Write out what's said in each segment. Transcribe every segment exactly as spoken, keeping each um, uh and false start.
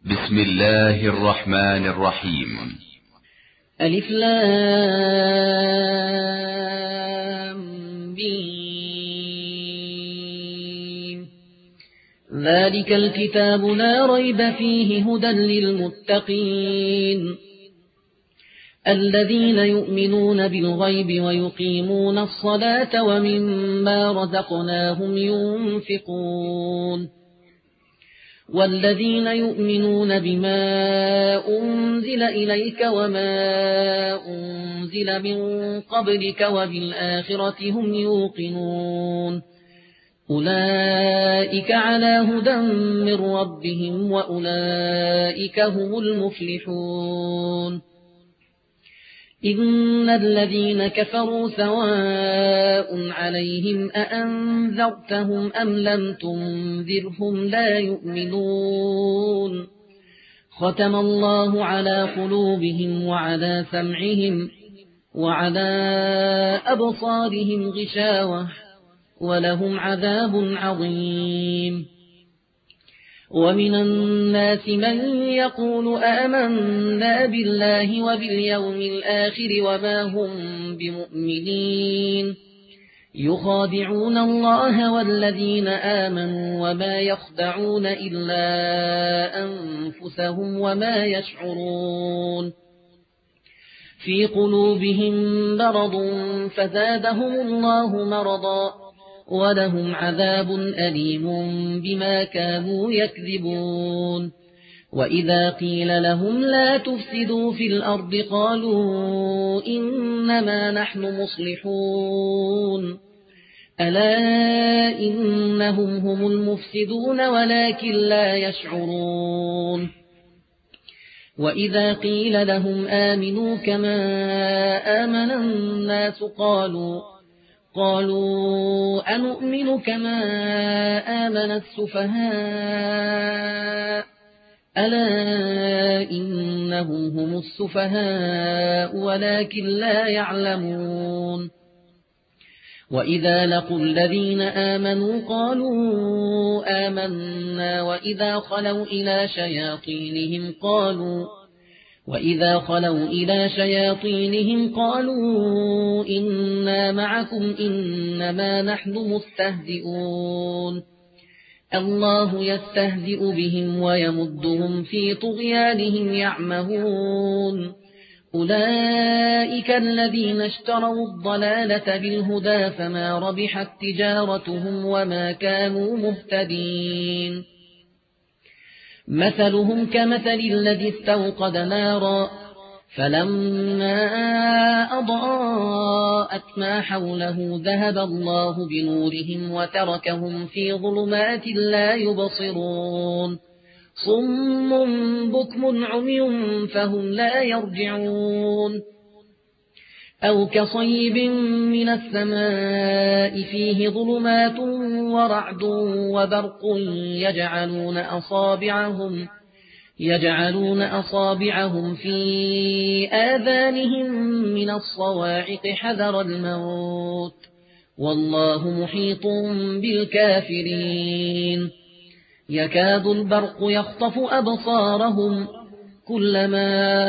بسم الله الرحمن الرحيم. ألف لام ميم. ذلك الكتاب لا ريب فيه هدى للمتقين الذين يؤمنون بالغيب ويقيمون الصلاة ومما رزقناهم ينفقون والذين يؤمنون بما أنزل إليك وما أنزل من قبلك وبالآخرة هم يوقنون أولئك على هدى من ربهم وأولئك هم المفلحون. إن الذين كفروا سواء عليهم أأنذرتهم أم لم تنذرهم لا يؤمنون ختم الله على قلوبهم وعلى سمعهم وعلى أبصارهم غشاوة ولهم عذاب عظيم. ومن الناس من يقول آمنا بالله وباليوم الآخر وما هم بمؤمنين يخادعون الله والذين آمنوا وما يخدعون إلا أنفسهم وما يشعرون في قلوبهم مرض فزادهم الله مرضا ولهم عذاب أليم بما كانوا يكذبون. وإذا قيل لهم لا تفسدوا في الأرض قالوا إنما نحن مصلحون ألا إنهم هم المفسدون ولكن لا يشعرون. وإذا قيل لهم آمنوا كما آمن الناس قالوا قالوا أنؤمن كما آمن السفهاء ألا إنهم هم السفهاء ولكن لا يعلمون. وإذا لقوا الذين آمنوا قالوا آمنا وإذا خلوا إلى شياطينهم قالوا وإذا خلوا إلى شياطينهم قالوا إنا معكم إنما نحن مستهزئون الله يستهزئ بهم ويمدهم في طغيانهم يعمهون أولئك الذين اشتروا الضلالة بالهدى فما ربحت تجارتهم وما كانوا مهتدين. مثلهم كمثل الذي استوقد نارا فلما أضاءت ما حوله ذهب الله بنورهم وتركهم في ظلمات لا يبصرون صم بكم عمي فهم لا يرجعون. أو كصيب من السماء فيه ظلمات ورعد وبرق يجعلون أصابعهم يجعلون أصابعهم في آذانهم من الصواعق حذر الموت والله محيط بالكافرين. يكاد البرق يخطف أبصارهم كلما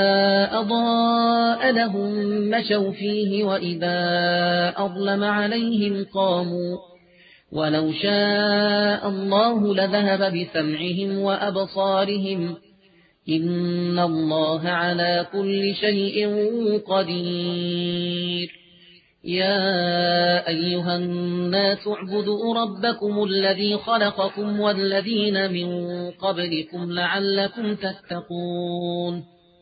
أضاء لهم مشوا فيه وإذا أظلم عليهم قاموا ولو شاء الله لذهب بسمعهم وأبصارهم إن الله على كل شيء قدير. يا أيها الناس اعبدوا ربكم الذي خلقكم والذين من قبلكم لعلكم تتقون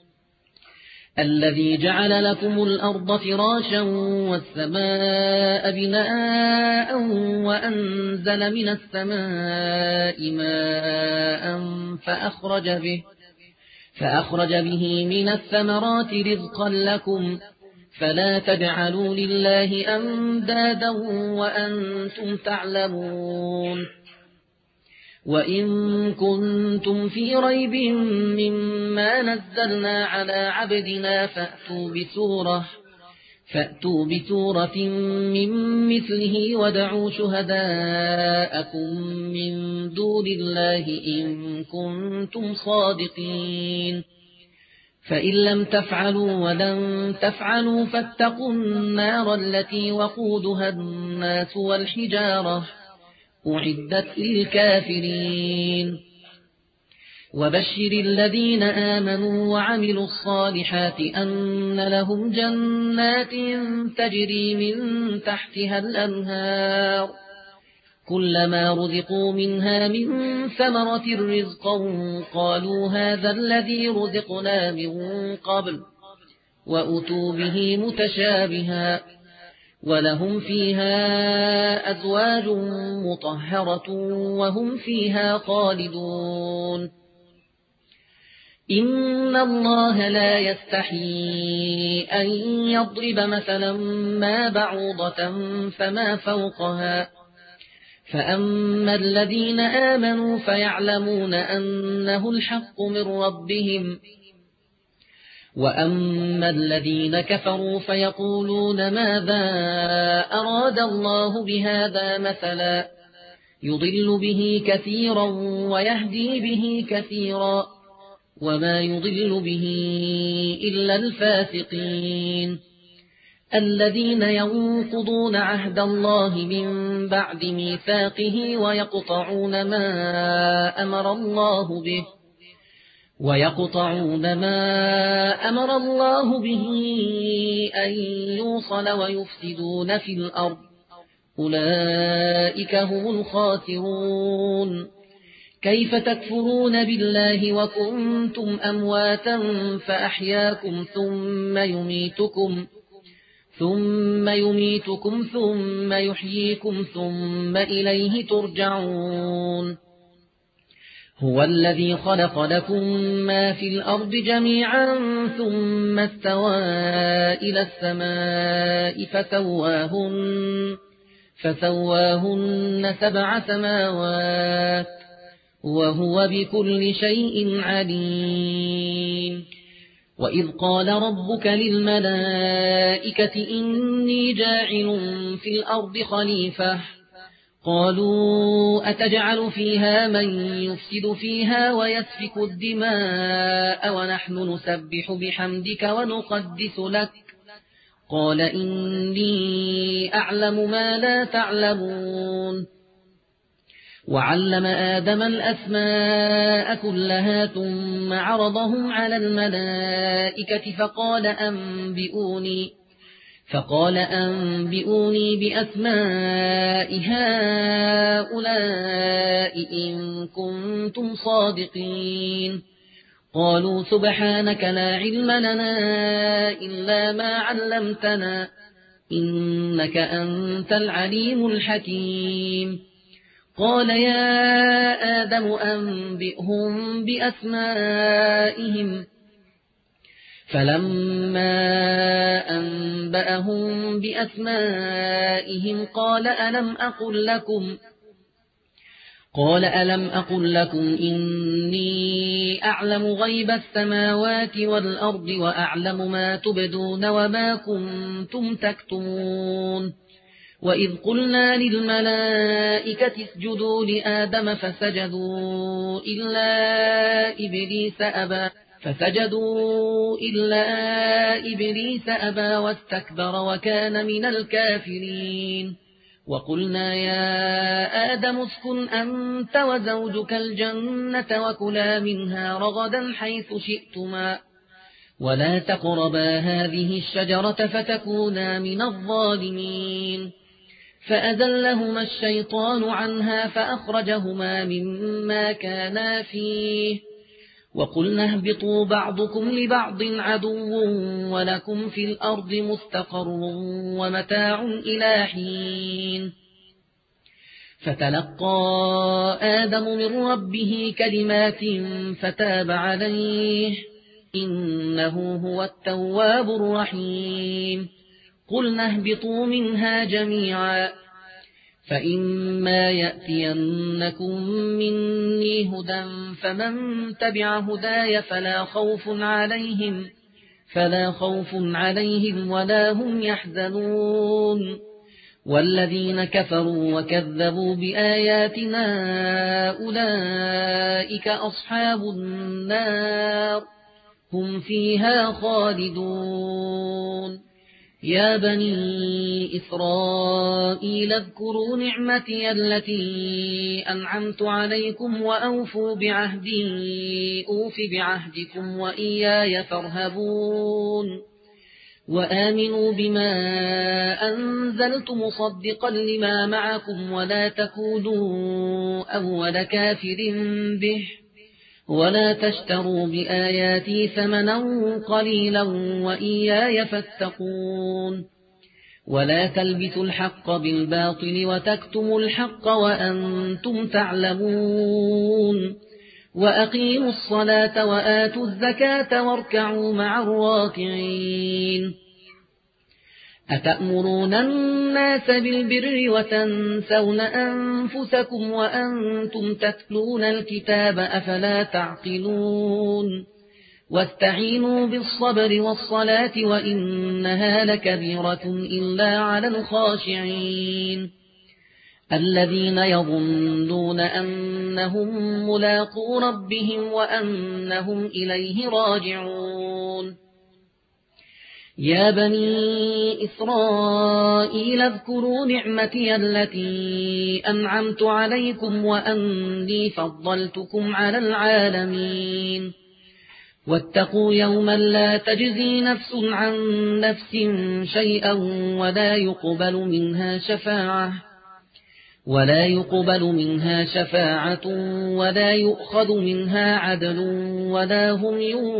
الذي جعل لكم الأرض فراشا والسماء بناء وأنزل من السماء ماء فأخرج به فأخرج به من الثمرات رزقا لكم فلا تجعلوا لله أندادا وأنتم تعلمون. وإن كنتم في ريب مما نزلنا على عبدنا فأتوا بسورة فأتوا بسورة من مثله وادعوا شهداءكم من دون الله إن كنتم صادقين فإن لم تفعلوا ولن تفعلوا فاتقوا النار التي وقودها الناس والحجارة أعدت للكافرين وبشر الذين آمنوا وعملوا الصالحات أن لهم جنات تجري من تحتها الأنهار كلما رزقوا منها من ثمرة رزقا قالوا هذا الذي رزقنا من قبل وأتوا به متشابها ولهم فيها أزواج مطهرة وهم فيها خالدون إن الله لا يستحيي أن يضرب مثلا ما بعوضة فما فوقها فأما الذين آمنوا فيعلمون أنه الحق من ربهم وأما الذين كفروا فيقولون ماذا أراد الله بهذا مثلا يضل به كثيرا ويهدي به كثيرا وما يضل به إلا الفاسقين الذين ينقضون عهد الله من بعد ميثاقه ويقطعون ما أمر الله به ويقطعون ما أمر الله به أن يوصل ويفسدون في الأرض أولئك هم الخاسرون كيف تكفرون بالله وكنتم أمواتا فأحياكم ثم يميتكم ثم يميتكم ثم يحييكم ثم إليه ترجعون هو الذي خلق لكم ما في الأرض جميعا ثم استوى إلى السماء فسواهن, فسواهن سبع سماوات وهو بكل شيء عليم وإذ قال ربك للملائكة إني جاعل في الأرض خليفة قالوا أتجعل فيها من يفسد فيها ويسفك الدماء ونحن نسبح بحمدك ونقدس لك قال إني أعلم ما لا تعلمون وعلم آدم الأسماء كلها ثم عرضهم على الملائكة فقال أنبئوني فقال أنبئوني بأسماء هؤلاء إن كنتم صادقين قالوا سبحانك لا علم لنا إلا ما علمتنا إنك أنت العليم الحكيم قال يا آدم أنبئهم بأسمائهم فلما أنبأهم بأسمائهم قال ألم أقل لكم قال ألم أقل لكم إني أعلم غيب السماوات والأرض وأعلم ما تبدون وما كنتم تكتمون وإذ قلنا للملائكة اسجدوا لآدم فسجدوا إلا إبليس أبى فسجدوا إلا إبليس أبى واستكبر وكان من الكافرين وقلنا يا آدم اسكن أنت وزوجك الجنة وكلا منها رغدا حيث شئتما ولا تقربا هذه الشجرة فتكونا من الظالمين فأزلهما الشيطان عنها فأخرجهما مما كانا فيه وقلنا اهبطوا بعضكم لبعض عدو ولكم في الأرض مستقر ومتاع إلى حين فتلقى آدم من ربه كلمات فتاب عليه إنه هو التواب الرحيم قلنا اهبطوا منها جميعا فإما يأتينكم مني هدى فمن تبع هداي فلا خوف عليهم فلا خوف عليهم ولا هم يحزنون والذين كفروا وكذبوا بآياتنا أولئك أصحاب النار هم فيها خالدون يا بني إسرائيل اذكروا نعمتي التي أنعمت عليكم وأوفوا بعهدي أوف بعهدكم وإياي فارهبون وآمنوا بما أنزلت مصدقا لما معكم ولا تكونوا أول كافر به ولا تشتروا بآياتي ثمنا قليلا وإياي فاتقون ولا تلبسوا الحق بالباطل وتكتموا الحق وأنتم تعلمون وأقيموا الصلاة وآتوا الزكاة واركعوا مع الراكعين أتأمرون الناس بالبر وتنسون أنفسكم وأنتم تتلون الكتاب أفلا تعقلون واستعينوا بالصبر والصلاة وإنها لكبيرة إلا على الخاشعين الذين يظنون أنهم ملاقو ربهم وأنهم إليه راجعون يا بني إسرائيل اذكروا نعمتي التي أنعمت عليكم وأني فضلتكم على العالمين واتقوا يوما لا تجزي نفس عن نفس شيئا ولا يقبل منها شفاعة ولا يقبل منها شفاعة ولا يؤخذ منها عدل ولا هم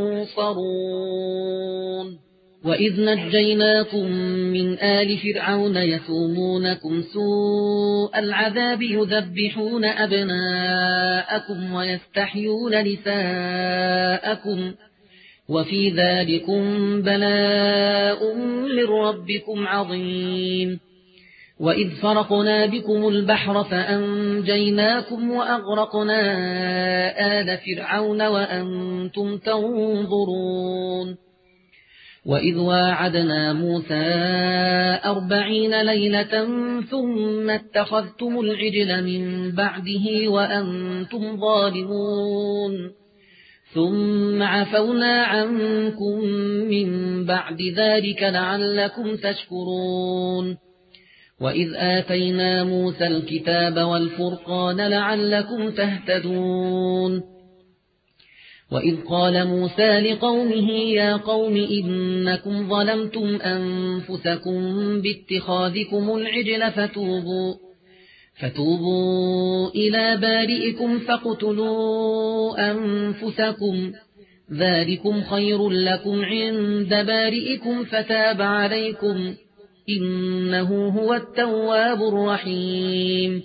ينصرون وإذ نجيناكم من آل فرعون يسومونكم سوء العذاب يذبحون أبناءكم ويستحيون نساءكم وفي ذلكم بلاء من ربكم عظيم وإذ فرقنا بكم البحر فأنجيناكم وأغرقنا آل فرعون وأنتم تنظرون وإذ واعدنا موسى أربعين ليلة ثم اتخذتم العجل من بعده وأنتم ظالمون ثم عفونا عنكم من بعد ذلك لعلكم تشكرون وإذ آتينا موسى الكتاب والفرقان لعلكم تهتدون وإذ قال موسى لقومه يا قوم إنكم ظلمتم أنفسكم باتخاذكم العجل فتوبوا فتوبوا إلى بارئكم فاقتلوا أنفسكم ذلكم خير لكم عند بارئكم فتاب عليكم إنه هو التواب الرحيم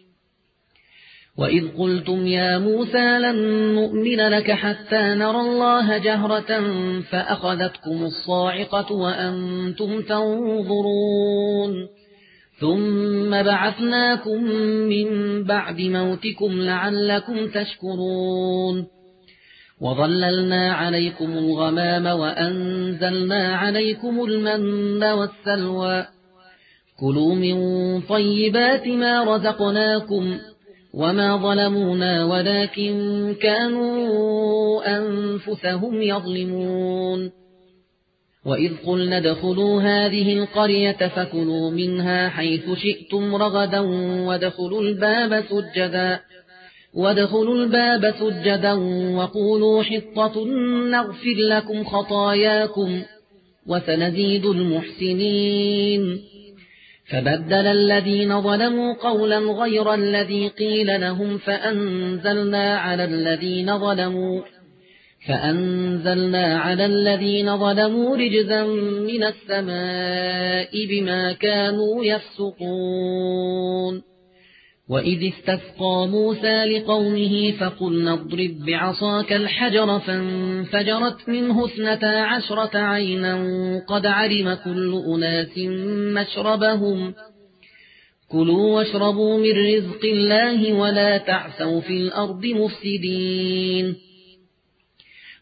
وإذ قلتم يا موسى لن نؤمن لك حتى نرى الله جهرة فأخذتكم الصاعقة وأنتم تنظرون ثم بعثناكم من بعد موتكم لعلكم تشكرون وظللنا عليكم الغمام وأنزلنا عليكم المن والسلوى كلوا من طيبات ما رزقناكم وما ظلمونا ولكن كانوا أنفسهم يظلمون وإذ قلنا ادخلوا هذه القرية فكلوا منها حيث شئتم رغدا وادخلوا الباب سجدا وادخلوا الباب سجدا وقولوا حطة نغفر لكم خطاياكم وسنزيد المحسنين فبدل الذين ظلموا قولا غير الذي قيل لهم فأنزلنا على الذين ظلموا فأنزلنا على الذين ظلموا رجزا من السماء بما كانوا يفسقون وإذ استسقى موسى لقومه فقلنا اضرب بعصاك الحجر فانفجرت منه اثنتا عشرة عينا قد علم كل أناس مشربهم كلوا واشربوا من رزق الله ولا تعثوا في الأرض مفسدين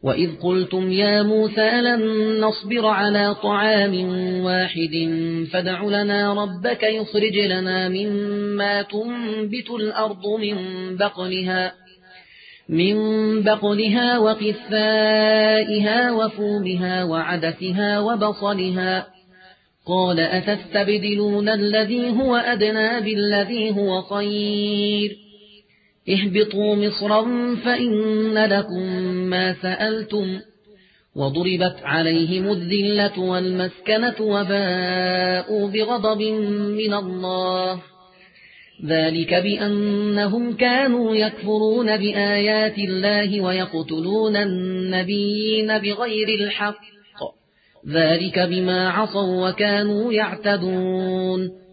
وإذ قلتم يا موسى لن نصبر على طعام واحد فادع لنا ربك يخرج لنا مما تنبت الأرض من بقلها من بقلها وقثائها وفومها وعدسها وبصلها قال أتستبدلون الذي هو أدنى بالذي هو خير اهبطوا مصرا فإن لكم ما سألتم وضربت عليهم الذلة والمسكنة وباءوا بغضب من الله ذلك بأنهم كانوا يكفرون بآيات الله ويقتلون النبيين بغير الحق ذلك بما عصوا وكانوا يعتدون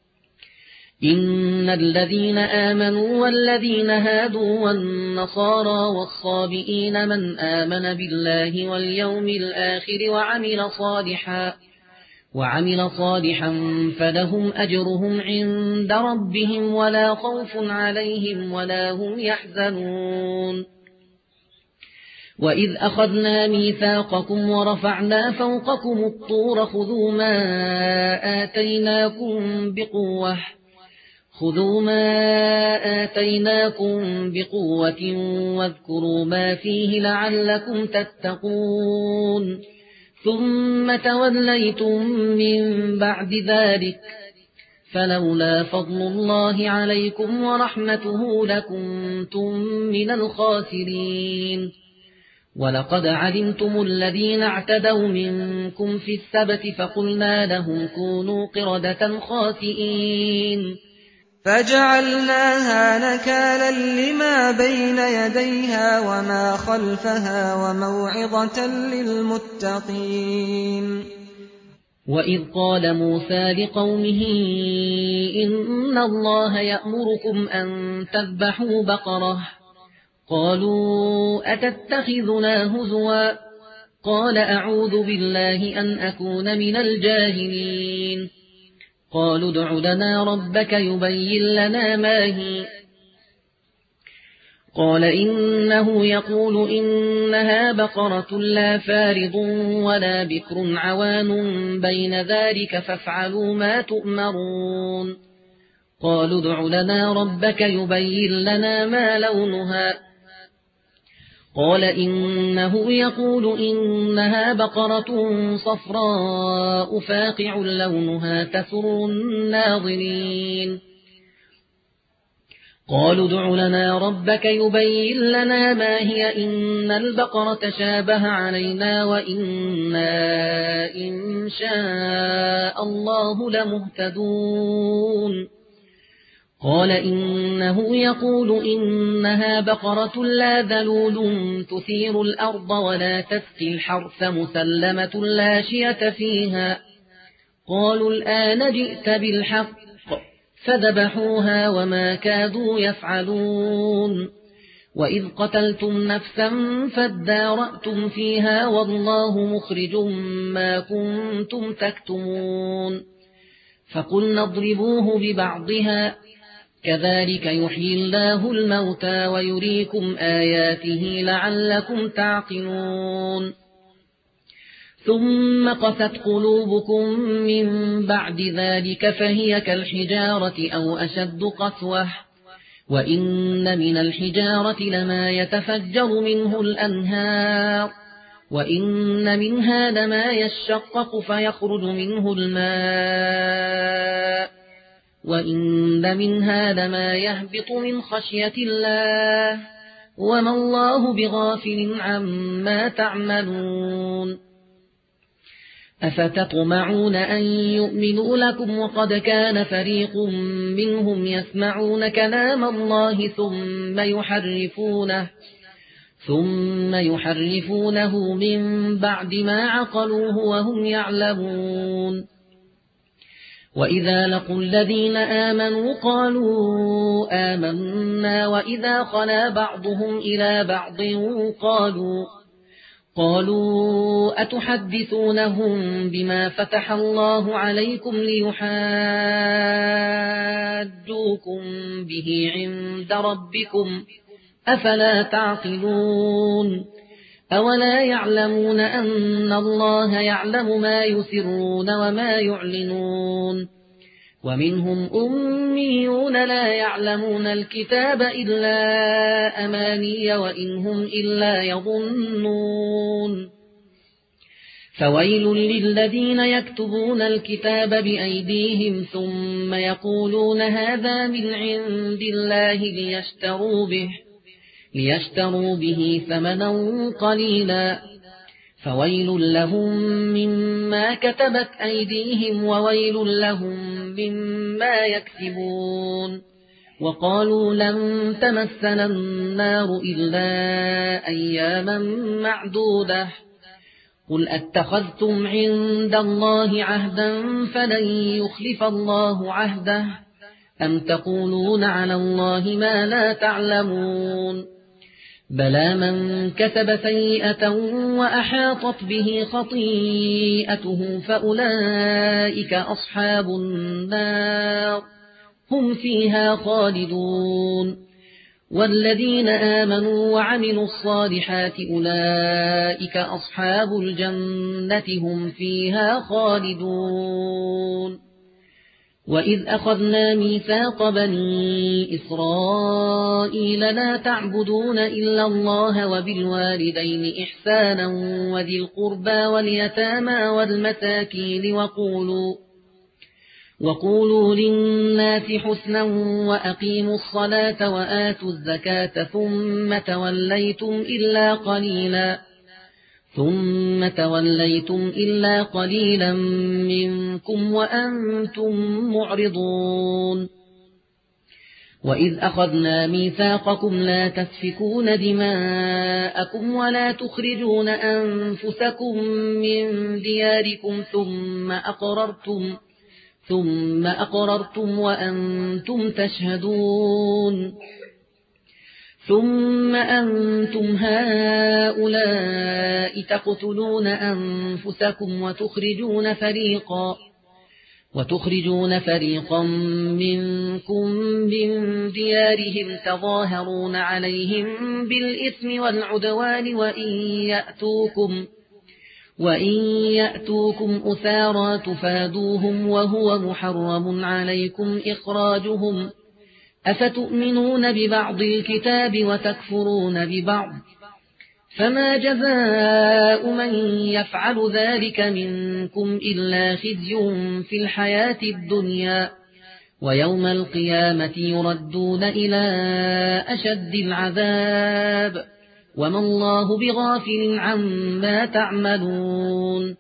إن الذين آمنوا والذين هادوا والنصارى والصابئين من آمن بالله واليوم الآخر وعمل صالحا وعمل صالحا فلهم أجرهم عند ربهم ولا خوف عليهم ولا هم يحزنون وإذ أخذنا ميثاقكم ورفعنا فوقكم الطور خذوا ما آتيناكم بقوة خذوا ما آتيناكم بقوة واذكروا ما فيه لعلكم تتقون ثم توليتم من بعد ذلك فلولا فضل الله عليكم ورحمته لكنتم من الخاسرين ولقد علمتم الذين اعتدوا منكم في السبت فقلنا لهم كونوا قردة خاسئين فجعلناها نكالا لما بين يديها وما خلفها وموعظة للمتقين وإذ قال موسى لقومه إن الله يأمركم أن تذبحوا بقرة قالوا أتتخذنا هزوا قال أعوذ بالله أن أكون من الجاهلين قالوا ادع لنا ربك يبين لنا ما هي قال إنه يقول إنها بقرة لا فارض ولا بكر عوان بين ذلك فافعلوا ما تؤمرون قالوا ادع لنا ربك يبين لنا ما لونها قال إنه يقول إنها بقرة صفراء فاقع لونها تسر الناظرين قالوا ادع لنا ربك يبين لنا ما هي إن البقرة شابه علينا وإنا إن شاء الله لمهتدون قال إنه يقول إنها بقرة لا ذلول تثير الأرض ولا تسقي الحرث مسلمة لا شية فيها قالوا الآن جئت بالحق فذبحوها وما كادوا يفعلون وإذ قتلتم نفسا فادارأتم فيها والله مخرج ما كنتم تكتمون فقلنا اضربوه ببعضها كذلك يحيي الله الموتى ويريكم آياته لعلكم تعقلون ثم قست قلوبكم من بعد ذلك فهي كالحجارة أو أشد قسوة وإن من الحجارة لما يتفجر منه الأنهار وإن منها لما يشقق فيخرج منه الماء وإن منها لما يهبط من خشية الله وما الله بغافل عما تعملون أفتطمعون أن يؤمنوا لكم وقد كان فريق منهم يسمعون كلام الله ثم يحرفونه ثم يحرفونه من بعد ما عقلوه وهم يعلمون وإذا لقوا الذين آمنوا قالوا آمنا وإذا خلا بعضهم إلى بعض قالوا قالوا أتحدثونهم بما فتح الله عليكم ليحاجوكم به عند ربكم أفلا تعقلون أولا يعلمون أن الله يعلم ما يسرون وما يعلنون ومنهم أميون لا يعلمون الكتاب إلا أماني وإن هم إلا يظنون فويل للذين يكتبون الكتاب بأيديهم ثم يقولون هذا من عند الله ليشتروا به ليشتروا به ثمنا قليلا فويل لهم مما كتبت أيديهم وويل لهم مما يكسبون وقالوا لن تمسنا النار إلا أياما معدودة قل أتخذتم عند الله عهدا فلن يخلف الله عهده أم تقولون على الله ما لا تعلمون بلى من كسب سيئة وأحاطت به خطيئته فأولئك أصحاب النار هم فيها خالدون والذين آمنوا وعملوا الصالحات أولئك أصحاب الجنة هم فيها خالدون وإذ أخذنا ميثاق بني إسرائيل لا تعبدون إلا الله وبالوالدين إحسانا وذي القربى واليتامى والمساكين وقولوا وقولوا للناس حسنا وأقيموا الصلاة وآتوا الزكاة ثم توليتم إلا قليلا ثم توليتم إلا قليلا منكم وأنتم معرضون وإذ أخذنا ميثاقكم لا تسفكون دماءكم ولا تخرجون أنفسكم من دياركم ثم أقررتم ثم أقررتم وأنتم تشهدون ثم أنتم هؤلاء تقتلون أنفسكم وتخرجون فريقا وتخرجون فريقا منكم من ديارهم تظاهرون عليهم بالإثم والعدوان وإن يأتوكم وإن يأتوكم أسارى تفادوهم وهو محرم عليكم إخراجهم أفتؤمنون ببعض الكتاب وتكفرون ببعض فما جزاء من يفعل ذلك منكم إلا خزي في الحياة الدنيا ويوم القيامة يردون إلى أشد العذاب وما الله بغافل عما تعملون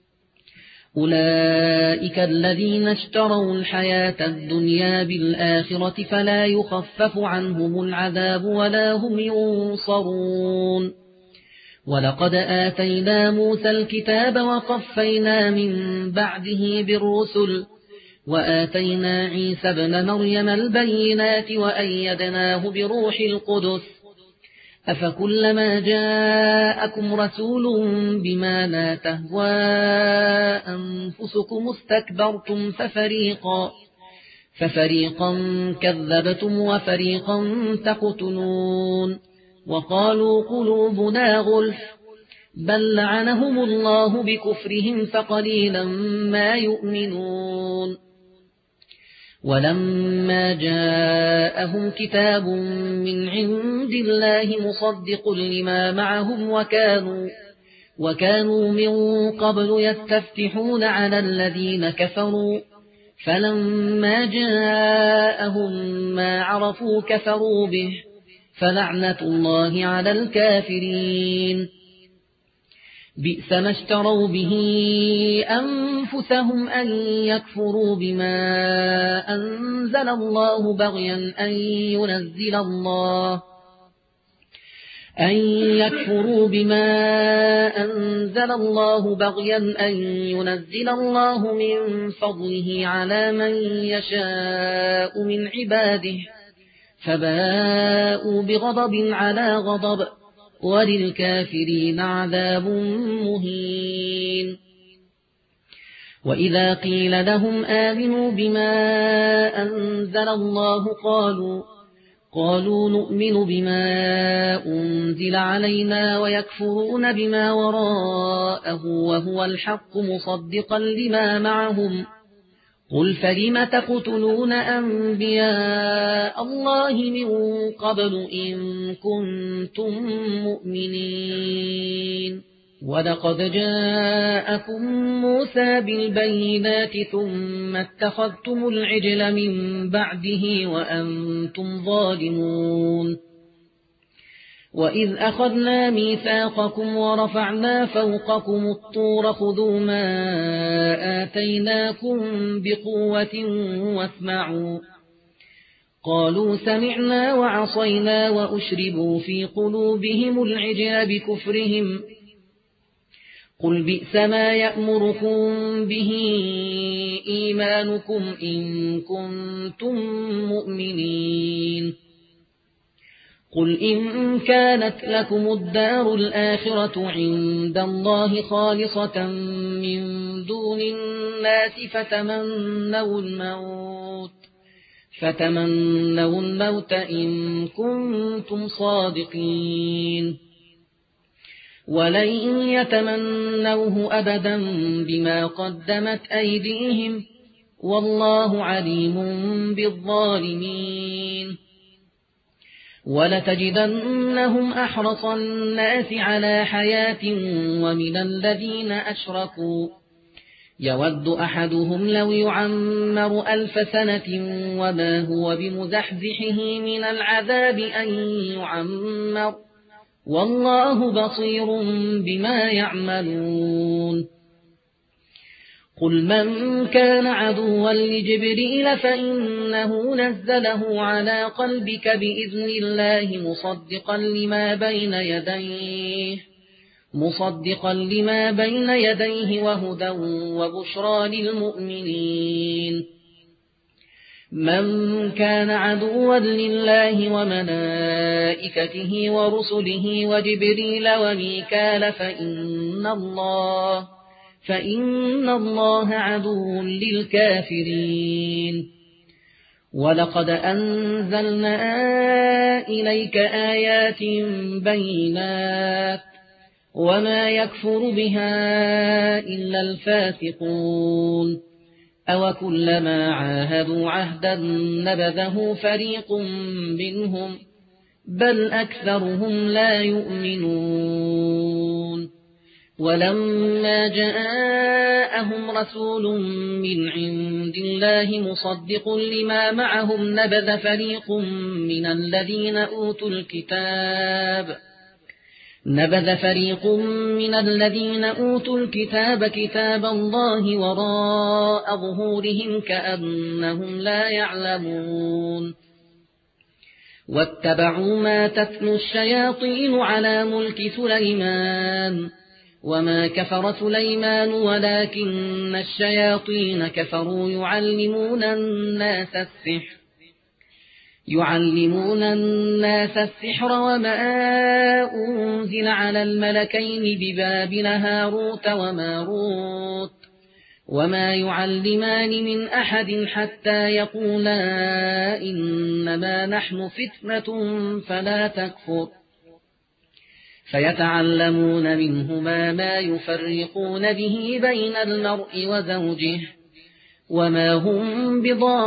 أولئك الذين اشتروا الحياة الدنيا بالآخرة فلا يخفف عنهم العذاب ولا هم ينصرون ولقد آتينا موسى الكتاب وقفينا من بعده بالرسل وآتينا عيسى ابن مريم البينات وأيدناه بروح القدس أفكلما جاءكم رسول بما لا تهوى أنفسكم استكبرتم ففريقا ففريقا كذبتم وفريقا تقتلون وقالوا قلوبنا غلف بل لعنهم الله بكفرهم فقليلا ما يؤمنون ولما جاءهم كتاب من عند الله مصدق لما معهم وكانوا وكانوا من قبل يستفتحون على الذين كفروا فلما جاءهم ما عرفوا كفروا به فلعنة الله على الكافرين بئس ما اشتروا به أنفسهم أن يكفروا بما أنزل الله بغيا أن ينزل الله أن يكفروا بما أنزل الله بغيا أن ينزل الله من فضله على من يشاء من عباده فباءوا بغضب على غضب وللكافرين عذاب مهين وإذا قيل لهم آمنوا بما أنزل الله قالوا قالوا نؤمن بما أنزل علينا ويكفرون بما وراءه وهو الحق مصدقا لما معهم قل فلم تقتلون أنبياء الله من قبل إن كنتم مؤمنين ولقد جاءكم موسى بالبينات ثم اتخذتم العجل من بعده وأنتم ظالمون وإذ أخذنا ميثاقكم ورفعنا فوقكم الطور خذوا ما آتيناكم بقوة واسمعوا قالوا سمعنا وعصينا وأشربوا في قلوبهم العجل بكفرهم قل بئس ما يأمركم به إيمانكم إن كنتم مؤمنين قل إن كانت لكم الدار الآخرة عند الله خالصة من دون الناس فتمنوا الموت فتمنوا الموت إن كنتم صادقين ولن يتمنوه أبدا بما قدمت أيديهم والله عليم بالظالمين ولتجدنهم أحرص الناس على حياة ومن الذين أشركوا يود أحدهم لو يعمر ألف سنة وما هو بمزحزحه من العذاب أن يعمر والله بصير بما يعملون قل من كان عدوا لجبريل فإنه نزله على قلبك بإذن الله مصدقا لما بين يديه مصدقا لما بين يديه وهدى وبشرى للمؤمنين من كان عدوا لله وملائكته ورسله وجبريل وميكال فإن الله فإن الله عدو للكافرين ولقد أنزلنا إليك آيات بينات وما يكفر بها إلا الفاسقون أو كلما عاهدوا عهدا نبذه فريق منهم بل أكثرهم لا يؤمنون ولما جاءهم رسول من عند الله مصدق لما معهم نبذ فريق من الذين أوتوا الكتاب نبذ فريق من الذين أوتوا الكتاب كتاب الله وراء ظهورهم كأنهم لا يعلمون واتبعوا ما تتلو الشياطين على ملك سليمان وما كفر سليمان ولكن الشياطين كفروا يعلمون الناس السحر يعلمون الناس السحر وما أنزل على الملكين ببابل هاروت وماروت وما يعلمان من أحد حتى يقولا إنما نحن فتنة فلا تكفر فيتعلمون منهما ما يفرقون به بين المرء وزوجه وما هم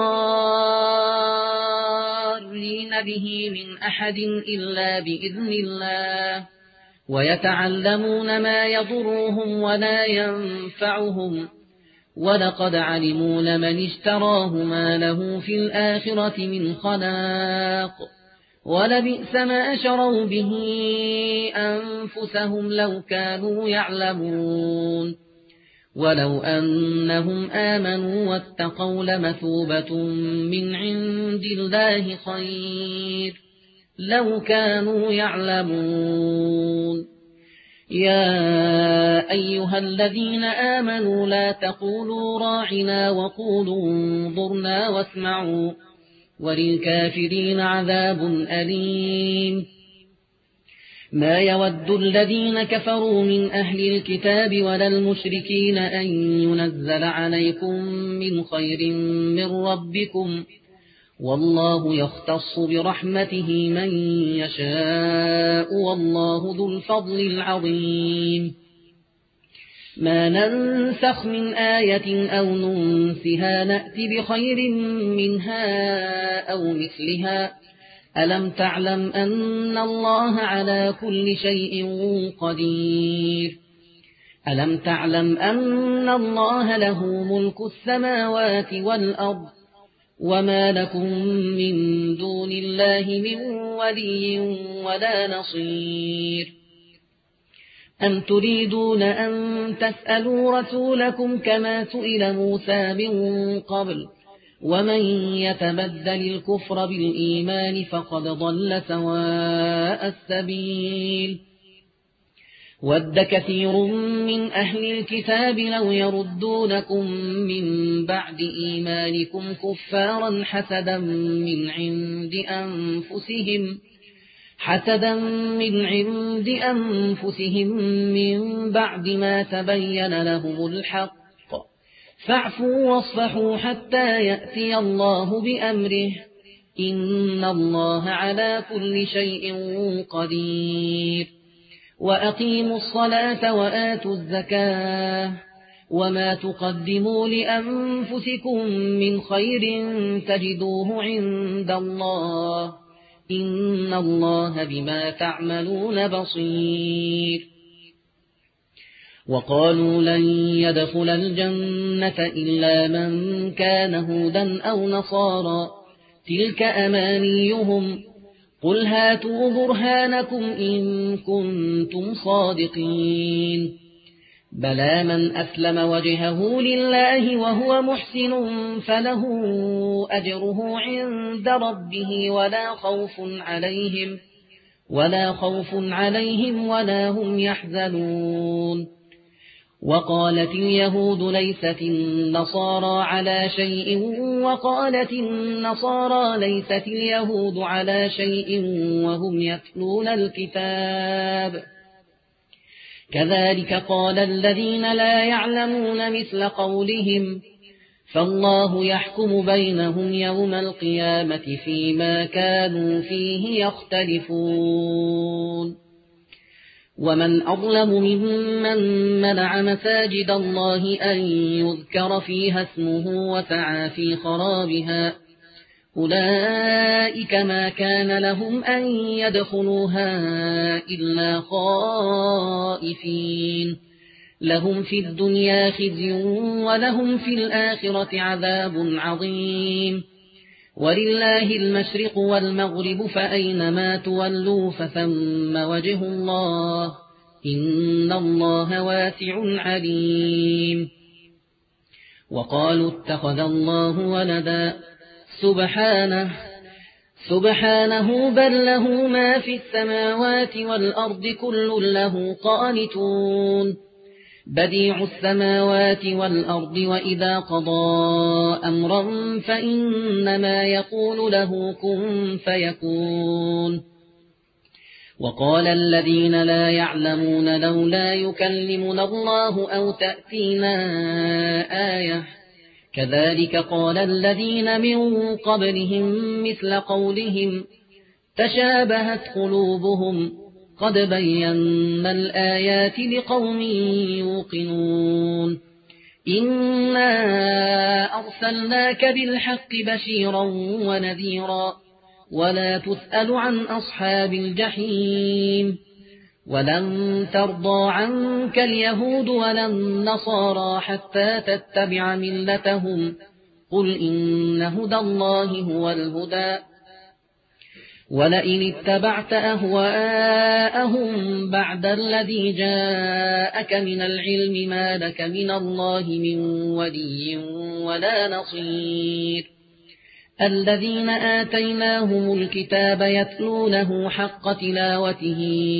بضارين به من أحد إلا بإذن الله ويتعلمون ما يضرهم ولا ينفعهم ولقد علموا لمن اشتراه ما له في الآخرة من خلاق ولبئس ما شروا به أنفسهم لو كانوا يعلمون ولو أنهم آمنوا واتقوا لمثوبة من عند الله خير لو كانوا يعلمون يا أيها الذين آمنوا لا تقولوا راعنا وقولوا انظرنا واسمعوا وللكافرين عذاب أليم ما يود الذين كفروا من أهل الكتاب ولا المشركين أن ينزل عليكم من خير من ربكم والله يختص برحمته من يشاء والله ذو الفضل العظيم ما ننسخ من آية أو ننسها نأت بخير منها أو مثلها ألم تعلم أن الله على كل شيء قدير ألم تعلم أن الله له ملك السماوات والأرض وما لكم من دون الله من ولي ولا نصير أم تريدون أن تسألوا رسولكم كما سئل موسى من قبل ومن يتبدل الكفر بالإيمان فقد ضل سواء السبيل ود كثير من أهل الكتاب لو يردونكم من بعد إيمانكم كفارا حسدا من عند أنفسهم حسدا من عند أنفسهم من بعد ما تبين لهم الحق فاعفوا واصفحوا حتى يأتي الله بأمره إن الله على كل شيء قدير وأقيموا الصلاة وآتوا الزكاة وما تقدموا لأنفسكم من خير تجدوه عند الله إن الله بما تعملون بصير وقالوا لن يدخل الجنة إلا من كان هودا أو نصارى تلك أمانيهم قل هاتوا برهانكم إن كنتم صادقين بلى من أسلم وجهه لله وهو محسن فله أجره عند ربه ولا خوف عليهم ولا خوف عليهم ولا هم يحزنون وقالت اليهود ليست النصارى على شيء وقالت النصارى ليست اليهود على شيء وهم يتلون الكتاب كذلك قال الذين لا يعلمون مثل قولهم فالله يحكم بينهم يوم القيامة فيما كانوا فيه يختلفون ومن أظلم ممن منع مساجد الله أن يذكر فيها اسمه وسعى في خرابها أولئك ما كان لهم أن يدخلوها إلا خائفين لهم في الدنيا خزي ولهم في الآخرة عذاب عظيم ولله المشرق والمغرب فأينما تولوا فثم وجه الله إن الله واسع عليم وقالوا اتخذ الله ولدا سبحانه سبحانه بل له ما في السماوات والأرض كل له قانتون بديع السماوات والأرض وإذا قضى أمرا فإنما يقول له كن فيكون وقال الذين لا يعلمون لولا يكلمنا الله أو تأتينا آية كذلك قال الذين من قبلهم مثل قولهم تشابهت قلوبهم قد بينا الآيات لقوم يوقنون إنا أرسلناك بالحق بشيرا ونذيرا ولا تسأل عن أصحاب الجحيم ولن ترضى عنك اليهود ولا النصارى حتى تتبع ملتهم قل إن هدى الله هو الهدى ولئن اتبعت أهواءهم بعد الذي جاءك من العلم ما لك من الله من ولي ولا نصير الذين آتيناهم الكتاب يتلونه حق تلاوته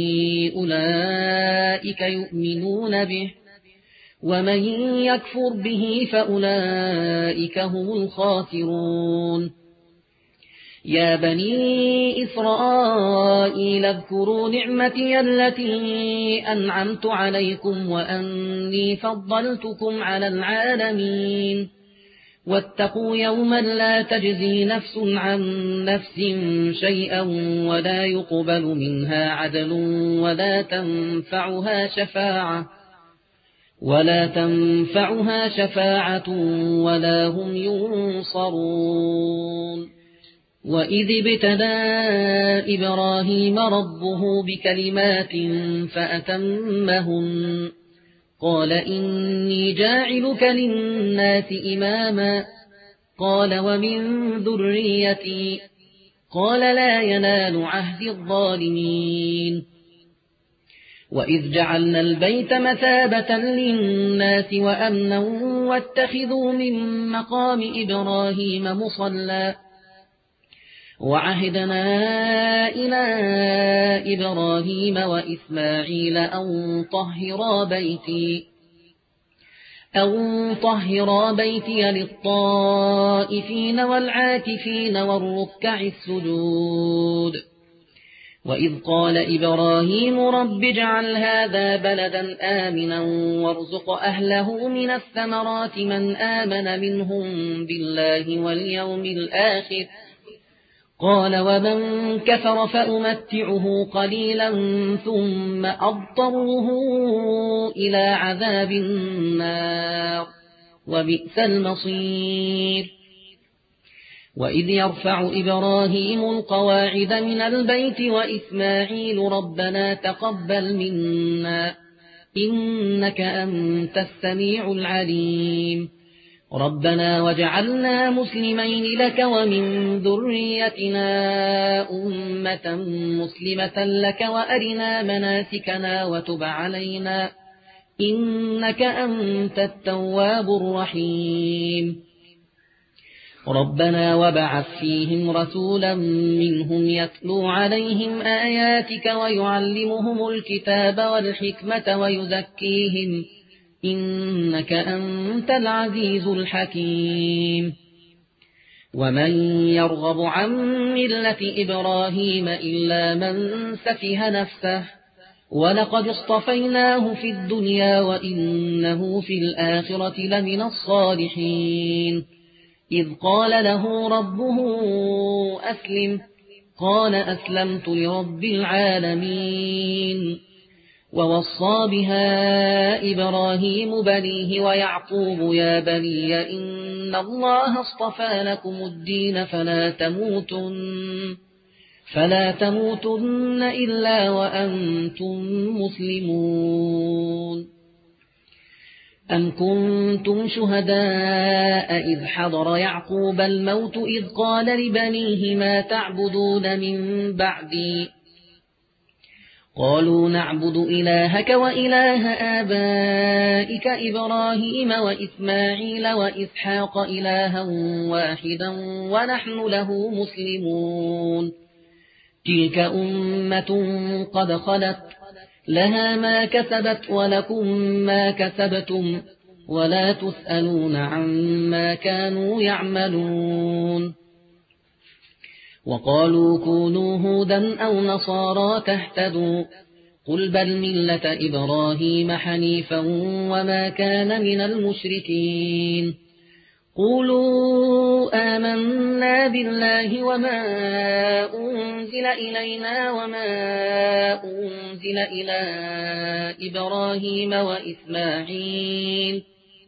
أولئك يؤمنون به ومن يكفر به فأولئك هم الخاسرون يا بني إسرائيل اذكروا نعمتي التي أنعمت عليكم وأني فضلتكم على العالمين واتقوا يوما لا تجزي نفس عن نفس شيئا ولا يقبل منها عدل ولا تنفعها شفاعة ولا تنفعها شفاعة ولا هم ينصرون. وإذ ابتلى إبراهيم ربه بكلمات فأتمهن قال إني جاعلك للناس إماما قال ومن ذريتي قال لا ينال عهد الظالمين. وإذ جعلنا البيت مثابة للناس وأمنا واتخذوا من مقام إبراهيم مصلى وعهدنا إلى إبراهيم وإسماعيل أن طهرا بيتي أن طهرا بيتي للطائفين والعاكفين والركع السجود. وإذ قال إبراهيم رب اجعل هذا بلدا آمنا وارزق أهله من الثمرات من آمن منهم بالله واليوم الآخر قال ومن كفر فأمتعه قليلا ثم أضطره إلى عذاب النار وبئس المصير. وإذ يرفع إبراهيم القواعد من البيت وإسماعيل ربنا تقبل منا إنك أنت السميع العليم ربنا واجعلنا مسلمين لك ومن ذريتنا أمة مسلمة لك وأرنا مناسكنا وتب علينا إنك أنت التواب الرحيم. ربنا وابعث فيهم رسولا منهم يتلو عليهم آياتك ويعلمهم الكتاب والحكمة ويزكيهم إنك أنت العزيز الحكيم. ومن يرغب عن ملة إبراهيم إلا من سفه نفسه ولقد اصطفيناه في الدنيا وإنه في الآخرة لمن الصالحين. إذ قال له ربه أسلم قال أسلمت لرب العالمين. ووصى بها إبراهيم بنيه ويعقوب يا بني إن الله اصطفى لكم الدين فلا تموتن فلا تموتن إلا وأنتم مسلمون. أم كنتم شهداء إذ حضر يعقوب الموت إذ قال لبنيه ما تعبدون من بعدي قالوا نعبد إلهك وإله آبائك إبراهيم وإسماعيل وإسحاق إلها واحدا ونحن له مسلمون. تلك أمة قد خلت لها ما كسبت ولكم ما كسبتم ولا تسألون عما كانوا يعملون. وقالوا كونوا هودا أو نصارى تهتدوا قل بل ملة إبراهيم حنيفا وما كان من المشركين. قولوا آمنا بالله وما أنزل إلينا وما أنزل إلى إبراهيم وإسماعيل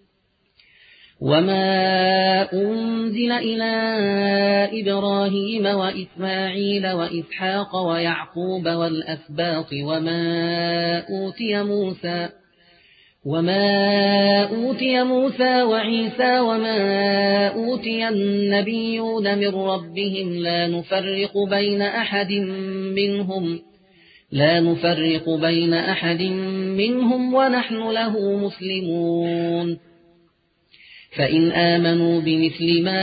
وما أنزل إلى إبراهيم وإسماعيل وإسحاق ويعقوب والأسباط وما أوتي موسى وما أوتي موسى وعيسى وما أوتي النبيون من ربهم لا نفرق بين أحد منهم لا نفرق بين أحد منهم ونحن له مسلمون. فإن آمنوا بمثل ما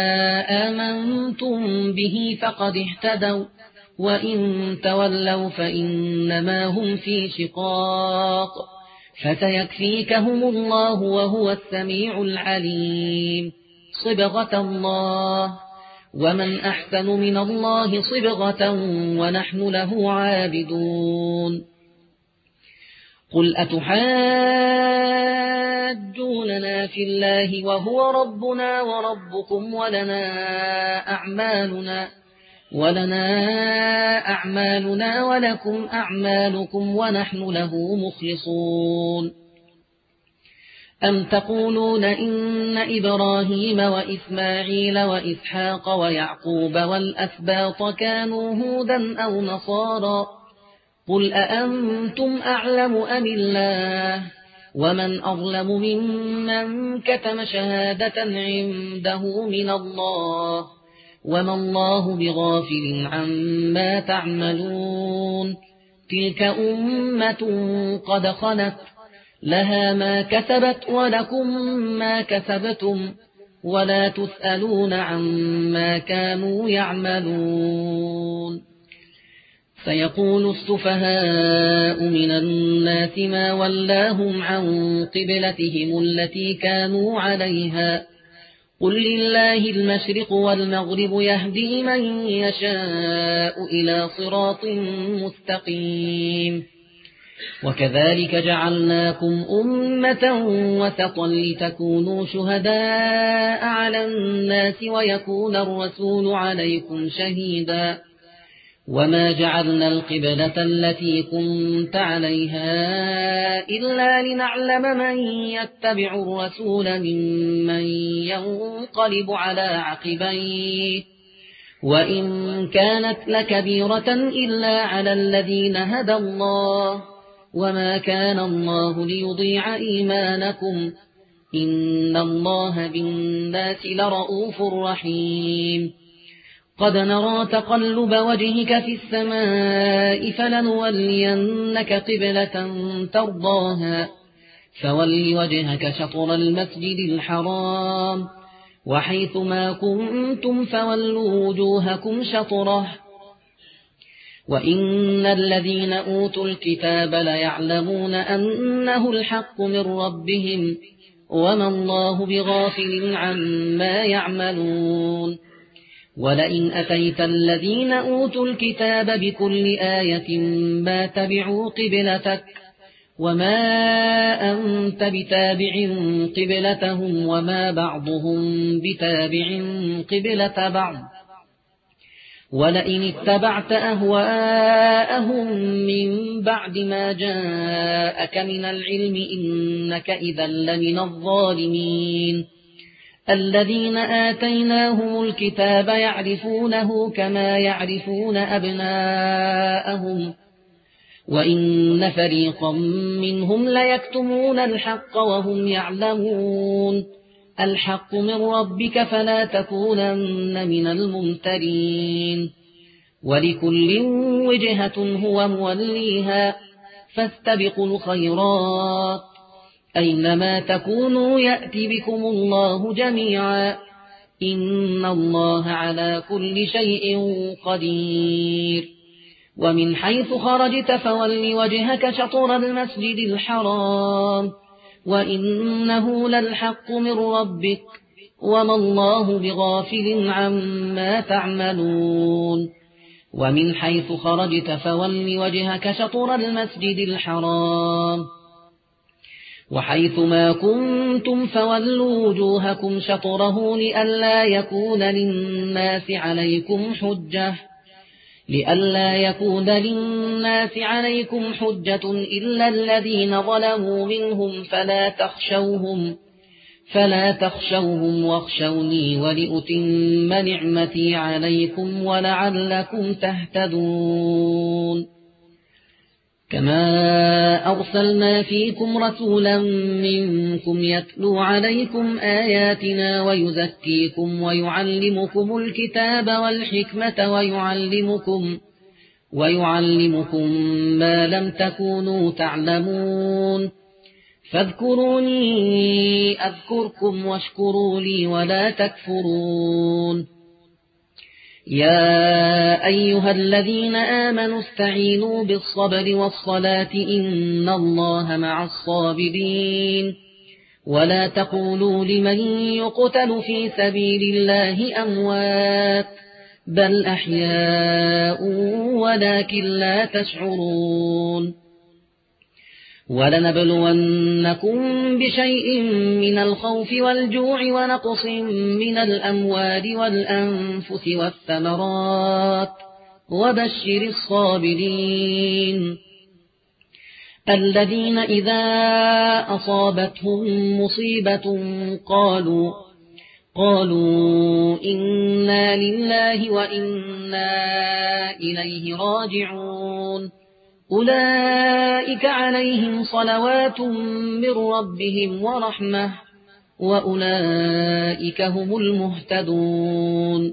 آمنتم به فقد اهتدوا وإن تولوا فإنما هم في شقاق فسيكفيكهم الله وهو السميع العليم. صبغة الله ومن أحسن من الله صبغة ونحن له عابدون. قل أتحاجون تحاجوننا في الله وهو ربنا وربكم ولنا أعمالنا ولنا أعمالنا ولكم أعمالكم ونحن له مخلصون أم تقولون إن إبراهيم وإسماعيل وإسحاق ويعقوب والأسباط كانوا هودا أو نصارى قل أأنتم أعلم أم الله ومن أظلم ممن كتم شهادة عنده من الله وما الله بغافل عما تعملون تلك أمة قد خلت لها ما كسبت ولكم ما كسبتم ولا تسألون عما كانوا يعملون سيقول السفهاء من الناس ما ولاهم عن قبلتهم التي كانوا عليها قل لله المشرق والمغرب يهدي من يشاء إلى صراط مستقيم وكذلك جعلناكم أمة وسطا لتكونوا شهداء على الناس ويكون الرسول عليكم شهيدا وما جعلنا القبلة التي كنت عليها إلا لنعلم من يتبع الرسول ممن ينقلب على عقبيه وإن كانت لكبيرة إلا على الذين هدى الله وما كان الله ليضيع إيمانكم إن الله بالناس لرؤوف رحيم قد نرى تقلب وجهك في السماء فلنولينك قبلة ترضاها فول وجهك شطر المسجد الحرام وحيث ما كنتم فولوا وجوهكم شطره وإن الذين أوتوا الكتاب ليعلمون أنه الحق من ربهم وما الله بغافل عما يعملون ولئن أتيت الذين أوتوا الكتاب بكل آية ما تبعوا قبلتك وما أنت بتابع قبلتهم وما بعضهم بتابع قبلة بعض ولئن اتبعت أهواءهم من بعد ما جاءك من العلم إنك إذا لمن الظالمين الذين آتيناهم الكتاب يعرفونه كما يعرفون أبناءهم وإن فريقا منهم ليكتمون الحق وهم يعلمون الحق من ربك فلا تكونن من الممترين ولكل وجهة هو موليها فاستبقوا الخيرات أينما تكونوا يأتي بكم الله جميعا إن الله على كل شيء قدير ومن حيث خرجت فول وجهك شطر المسجد الحرام وإنه للحق من ربك وما الله بغافل عما تعملون ومن حيث خرجت فول وجهك شطر المسجد الحرام وحيث ما كنتم فولوا وجوهكم شطره لئلا يكون للناس عليكم حجة لئلا يكون للناس عليكم حجة إلا الذين ظلموا منهم فلا تخشوهم فلا تخشوهم واخشوني ولأتم نعمتي عليكم ولعلكم تهتدون كما أرسلنا فيكم رسولا منكم يتلو عليكم آياتنا ويزكيكم ويعلمكم الكتاب والحكمة ويعلمكم ويعلمكم ما لم تكونوا تعلمون فاذكروني أذكركم واشكروا لي ولا تكفرون يا أيها الذين آمنوا استعينوا بالصبر والصلاة إن الله مع الصابرين ولا تقولوا لمن يقتل في سبيل الله أموات بل أحياء ولكن لا تشعرون ولنبلونكم بشيء من الخوف والجوع ونقص من الأموال والأنفس والثمرات وبشر الصابرين الذين إذا أصابتهم مصيبة قالوا قالوا إنا لله وإنا إليه راجعون أولئك عليهم صلوات من ربهم ورحمة وأولئك هم المهتدون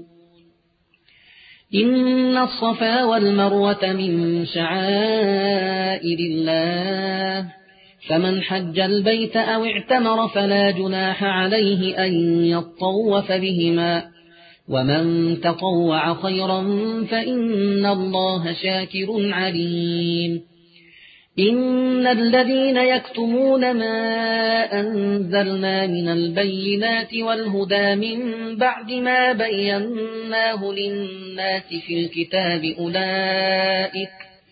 إن الصفا والمروة من شعائر الله فمن حج البيت أو اعتمر فلا جناح عليه أن يطوف بهما ومن تطوع خيرا فإن الله شاكر عليم إن الذين يكتمون ما أنزلنا من البينات والهدى من بعد ما بيناه للناس في الكتاب أولئك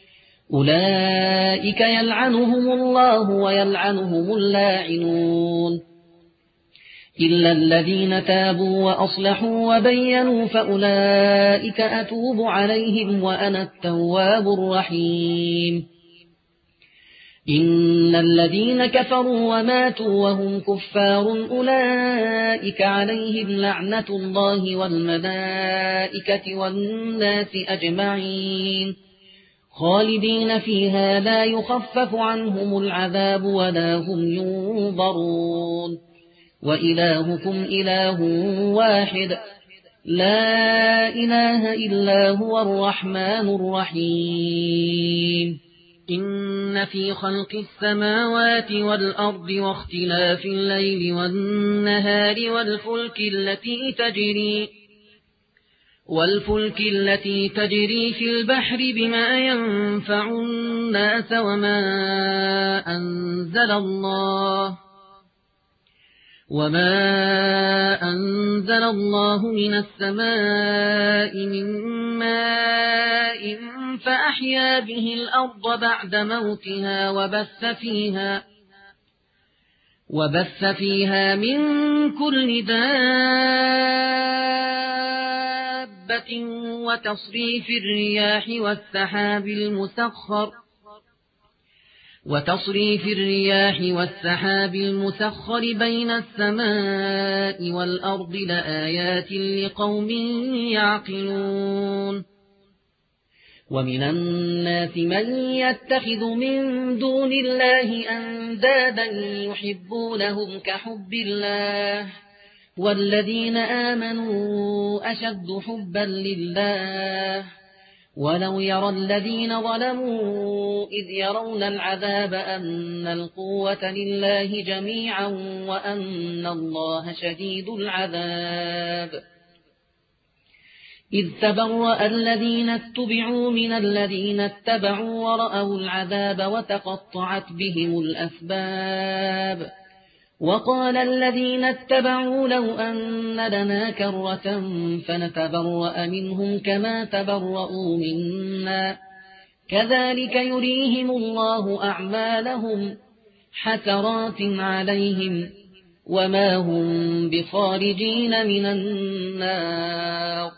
أولئك يلعنهم الله ويلعنهم اللاعنون إلا الذين تابوا وأصلحوا وبينوا فأولئك أتوب عليهم وأنا التواب الرحيم إن الذين كفروا وماتوا وهم كفار أولئك عليهم لعنة الله والملائكة والناس أجمعين خالدين فيها لا يخفف عنهم العذاب ولا هم ينظرون وإلهكم إله واحد لا إله إلا هو الرحمن الرحيم إن في خلق السماوات والأرض واختلاف الليل والنهار والفلك التي تجري والفلك التي تجري في البحر بما ينفع الناس وما أنزل الله وما أنزل الله من السماء من ماء فأحيا به الأرض بعد موتها وبث فيها وبث فيها من كل دابة وتصريف الرياح والسحاب المسخر وتصريف الرياح والسحاب المسخر بين السماء والأرض لآيات لقوم يعقلون ومن الناس من يتخذ من دون الله أندادا يحبونهم كحب الله والذين آمنوا أشد حبا لله ولو يرى الذين ظلموا إذ يرون العذاب أن القوة لله جميعا وأن الله شديد العذاب إذ تبرأ الذين اتبعوا من الذين اتبعوا ورأوا العذاب وتقطعت بهم الأسباب وقال الذين اتبعوا لو أن لنا كرة فنتبرأ منهم كما تبرؤوا منا كذلك يريهم الله أعمالهم حسرات عليهم وما هم بخارجين من النار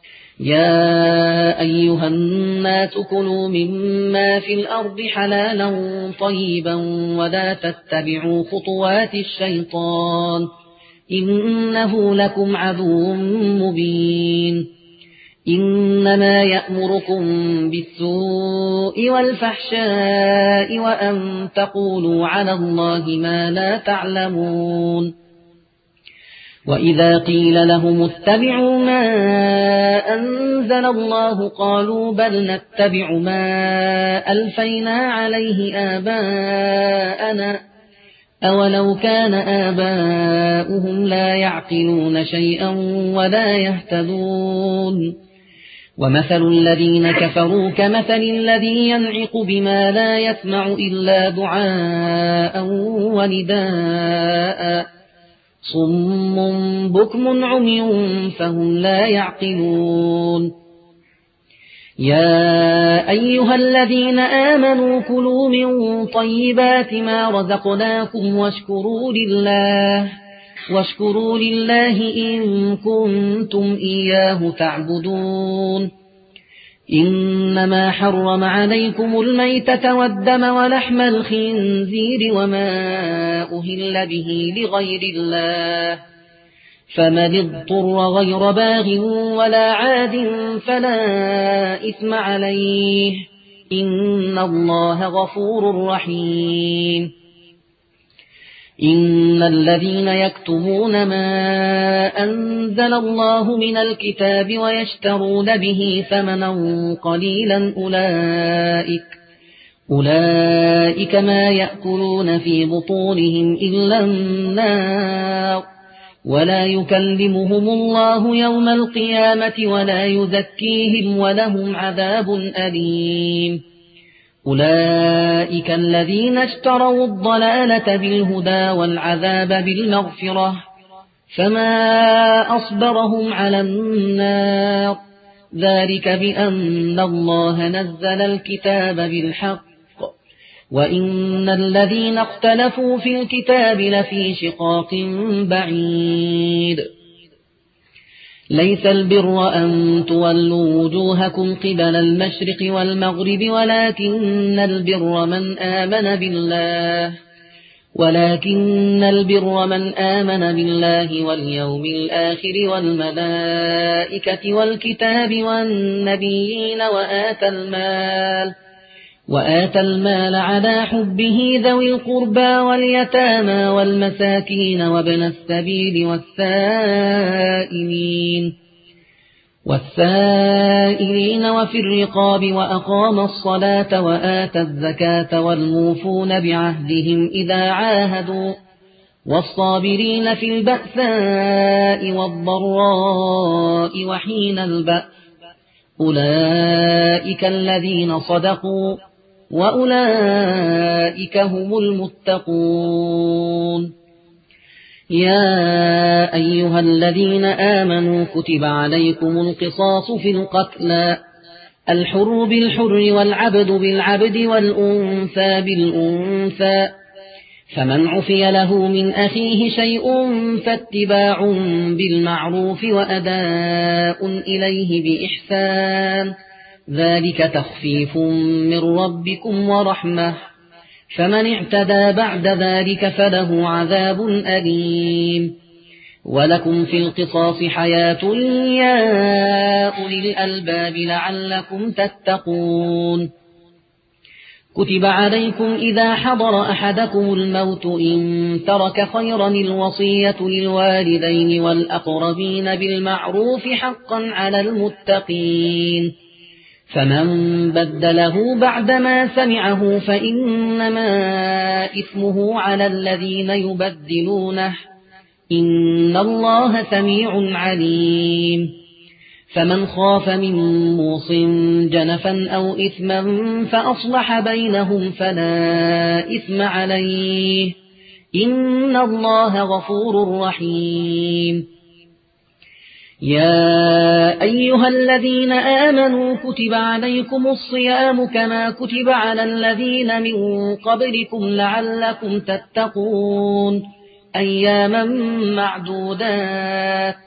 يا أيها الناس كلوا مما في الأرض حلالا طيبا ولا تتبعوا خطوات الشيطان إنه لكم عدو مبين إنما يأمركم بالسوء والفحشاء وأن تقولوا على الله ما لا تعلمون وإذا قيل لهم اتبعوا ما أنزل الله قالوا بل نتبع ما ألفينا عليه آباءنا أولو كان آباؤهم لا يعقلون شيئا ولا يهتدون ومثل الذين كفروا كمثل الذي ينعق بما لا يسمع إلا دعاء ونداء صم بكم عمي فهم لا يعقلون يا أيها الذين آمنوا كلوا من طيبات ما رزقناكم واشكروا لله واشكروا لله إن كنتم إياه تعبدون إنما حرم عليكم الميتة والدم ولحم الخنزير وما أهل به لغير الله فمن اضطر غير باغ ولا عاد فلا إثم عليه إن الله غفور رحيم إن الذين يكتمون ما أنزل الله من الكتاب ويشترون به ثمنا قليلا أولئك أولئك ما يأكلون في بطونهم إلا النار ولا يكلمهم الله يوم القيامة ولا يزكيهم ولهم عذاب أليم أولئك الذين اشتروا الضلالة بالهدى والعذاب بالمغفرة فما أصبرهم على النار ذلك بأن الله نزل الكتاب بالحق وإن الذين اختلفوا في الكتاب لفي شقاق بعيد ليس البر أن تولوا وجوهكم قبل المشرق والمغرب ولكن البر من آمن بالله ولكن البر من آمن بالله واليوم الآخر والملائكة والكتاب والنبيين وآتى المال وآتى المال على حبه ذوي القربى واليتامى والمساكين وابن السبيل والسائلين والسائلين وفي الرقاب وأقام الصلاة وآتى الزكاة والموفون بعهدهم إذا عاهدوا والصابرين في البأساء والضراء وحين البأس أولئك الذين صدقوا وأولئك هم المتقون يا أيها الذين آمنوا كتب عليكم القصاص في القتلى الحر بالحر والعبد بالعبد والأنثى بالأنثى فمن عفي له من أخيه شيء فاتباع بالمعروف وأداء إليه بإحسان ذلك تخفيف من ربكم ورحمة فمن اعتدى بعد ذلك فله عذاب أليم ولكم في القصاص حياة يا أولي الألباب لعلكم تتقون كتب عليكم إذا حضر أحدكم الموت إن ترك خيرا الوصية للوالدين والأقربين بالمعروف حقا على المتقين فمن بدله بعدما سمعه فإنما إثمه على الذين يبدلونه إن الله سميع عليم فمن خاف من موص جنفا أو إثما فأصلح بينهم فلا إثم عليه إن الله غفور رحيم يا أيها الذين آمنوا كتب عليكم الصيام كما كتب على الذين من قبلكم لعلكم تتقون أياما معدودات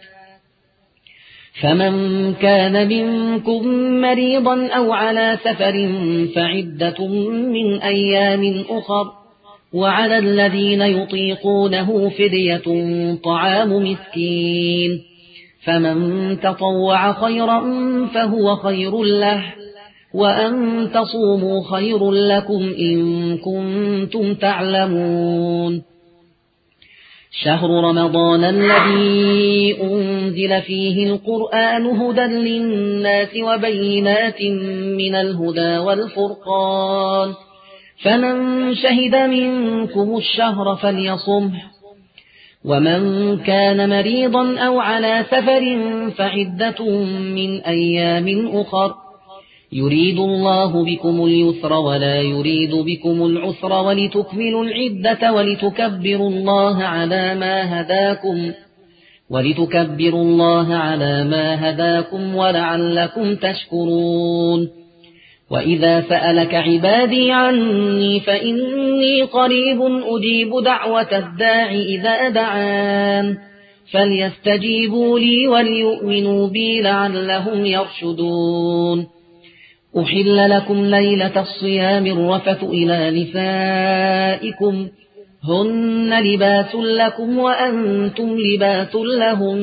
فمن كان منكم مريضا أو على سفر فعدة من أيام أخر وعلى الذين يطيقونه فدية طعام مسكين فمن تطوع خيرا فهو خير له وأن تصوموا خير لكم إن كنتم تعلمون شهر رمضان الذي أنزل فيه القرآن هدى للناس وبينات من الهدى والفرقان فمن شهد منكم الشهر فليصمه ومن كان مريضا أو على سفر فعدة من أيام أخر يريد الله بكم اليسر ولا يريد بكم العسر ولتكملوا العدة ولتكبروا الله على ما هداكم ولتكبروا الله على ما هداكم ولعلكم تشكرون وإذا سألك عبادي عني فإني قريب أجيب دعوة الداع إذا دعان فليستجيبوا لي وليؤمنوا بي لعلهم يرشدون أحل لكم ليلة الصيام الرفث إلى نسائكم هن لباس لكم وأنتم لباس لهم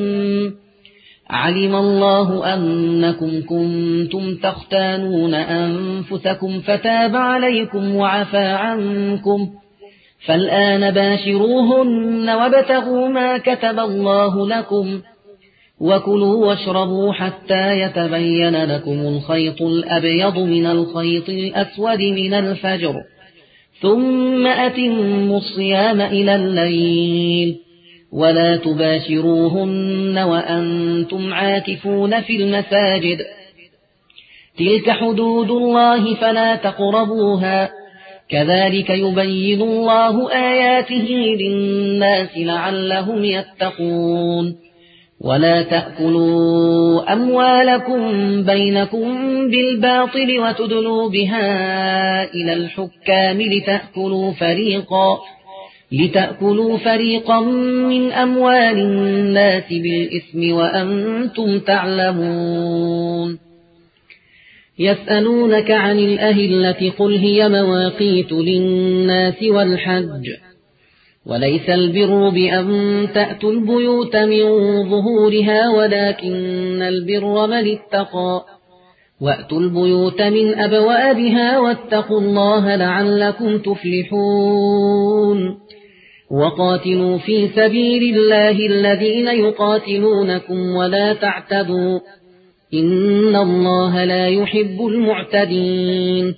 علم الله أنكم كنتم تختانون أنفسكم فتاب عليكم وعفى عنكم فالآن باشروهن وابتغوا ما كتب الله لكم وكلوا واشربوا حتى يتبين لكم الخيط الأبيض من الخيط الأسود من الفجر ثم أتموا الصيام إلى الليل ولا تباشروهن وأنتم عاكفون في المساجد تلك حدود الله فلا تقربوها كذلك يبين الله آياته للناس لعلهم يتقون ولا تأكلوا أموالكم بينكم بالباطل وتدلوا بها إلى الحكام لتأكلوا فريقا لتأكلوا فريقا من أموال الناس بالإثم وأنتم تعلمون يسألونك عن الأهلة قل هي مواقيت للناس والحج وليس البر بأن تأتوا البيوت من ظهورها ولكن البر من اتقى وأتوا البيوت من أبوابها واتقوا الله لعلكم تفلحون وقاتلوا في سبيل الله الذين يقاتلونكم ولا تعتدوا إن الله لا يحب المعتدين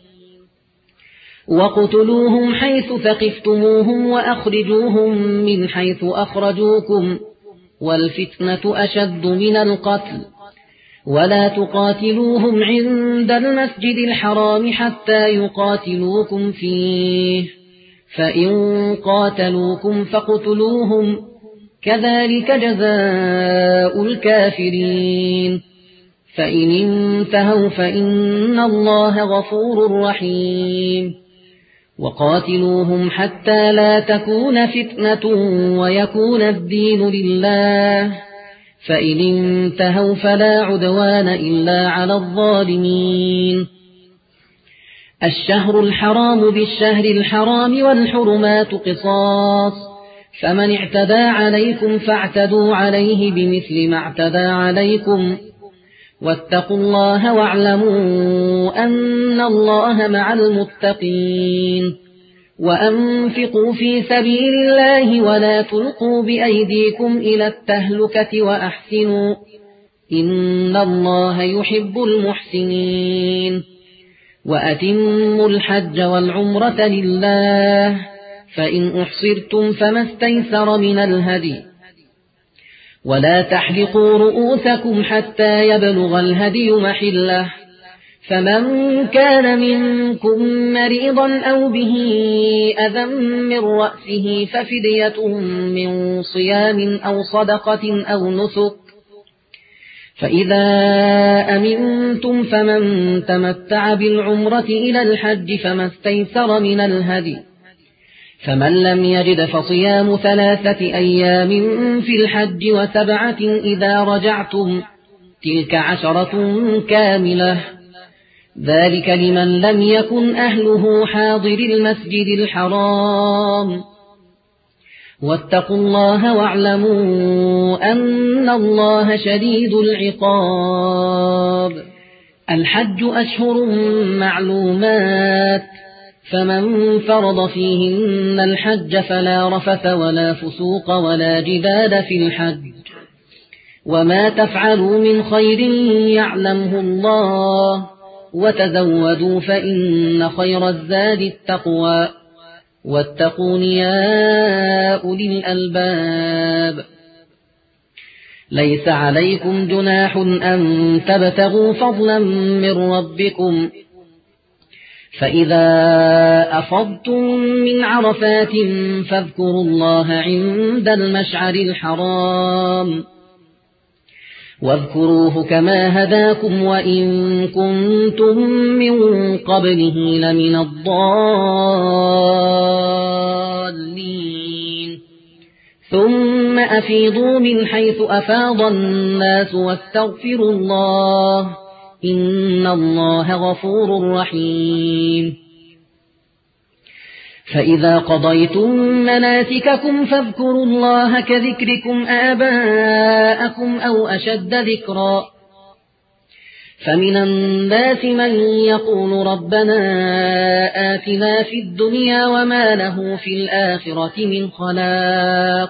وقتلوهم حيث ثقفتموهم وأخرجوهم من حيث أخرجوكم والفتنة أشد من القتل ولا تقاتلوهم عند المسجد الحرام حتى يقاتلوكم فيه فإن قاتلوكم فاقتلوهم كذلك جزاء الكافرين فإن انتهوا فإن الله غفور رحيم وقاتلوهم حتى لا تكون فتنة ويكون الدين لله فإن انتهوا فلا عدوان إلا على الظالمين الشهر الحرام بالشهر الحرام والحرمات قصاص فمن اعتدى عليكم فاعتدوا عليه بمثل ما اعتدى عليكم واتقوا الله واعلموا أن الله مع المتقين وأنفقوا في سبيل الله ولا تلقوا بأيديكم إلى التهلكة وأحسنوا إن الله يحب المحسنين وأتموا الحج والعمرة لله فإن أحصرتم فما استيسر من الهدي ولا تحلقوا رؤوسكم حتى يبلغ الهدي محله فمن كان منكم مريضا أو به أذى من رأسه ففدية من صيام أو صدقة أو نسك فإذا أمنتم فمن تمتع بالعمرة إلى الحج فما استيسر من الهدي فمن لم يجد فصيام ثلاثة أيام في الحج وسبعة إذا رجعتم تلك عشرة كاملة ذلك لمن لم يكن أهله حاضر المسجد الحرام واتقوا الله واعلموا أن الله شديد العقاب الحج أشهر معلومات فمن فرض فيهن الحج فلا رفث ولا فسوق ولا جدال في الحج وما تفعلوا من خير يعلمه الله وتزودوا فإن خير الزاد التقوى واتقون يا أولي الألباب ليس عليكم جناح أن تبتغوا فضلا من ربكم فإذا أفضتم من عرفات فاذكروا الله عند المشعر الحرام واذكروه كما هداكم وإن كنتم من قبله لمن الضالين ثم أفيضوا من حيث أفاض الناس واستغفروا الله إن الله غفور رحيم فإذا قضيتم مناسككم فاذكروا الله كذكركم آباءكم أو أشد ذكرا فمن الناس من يقول ربنا آتنا في الدنيا وما له في الآخرة من خلاق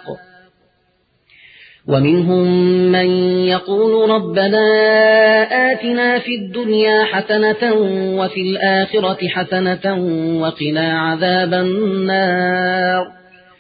ومنهم من يقول ربنا آتنا في الدنيا حسنة وفي الآخرة حسنة وقنا عذاب النار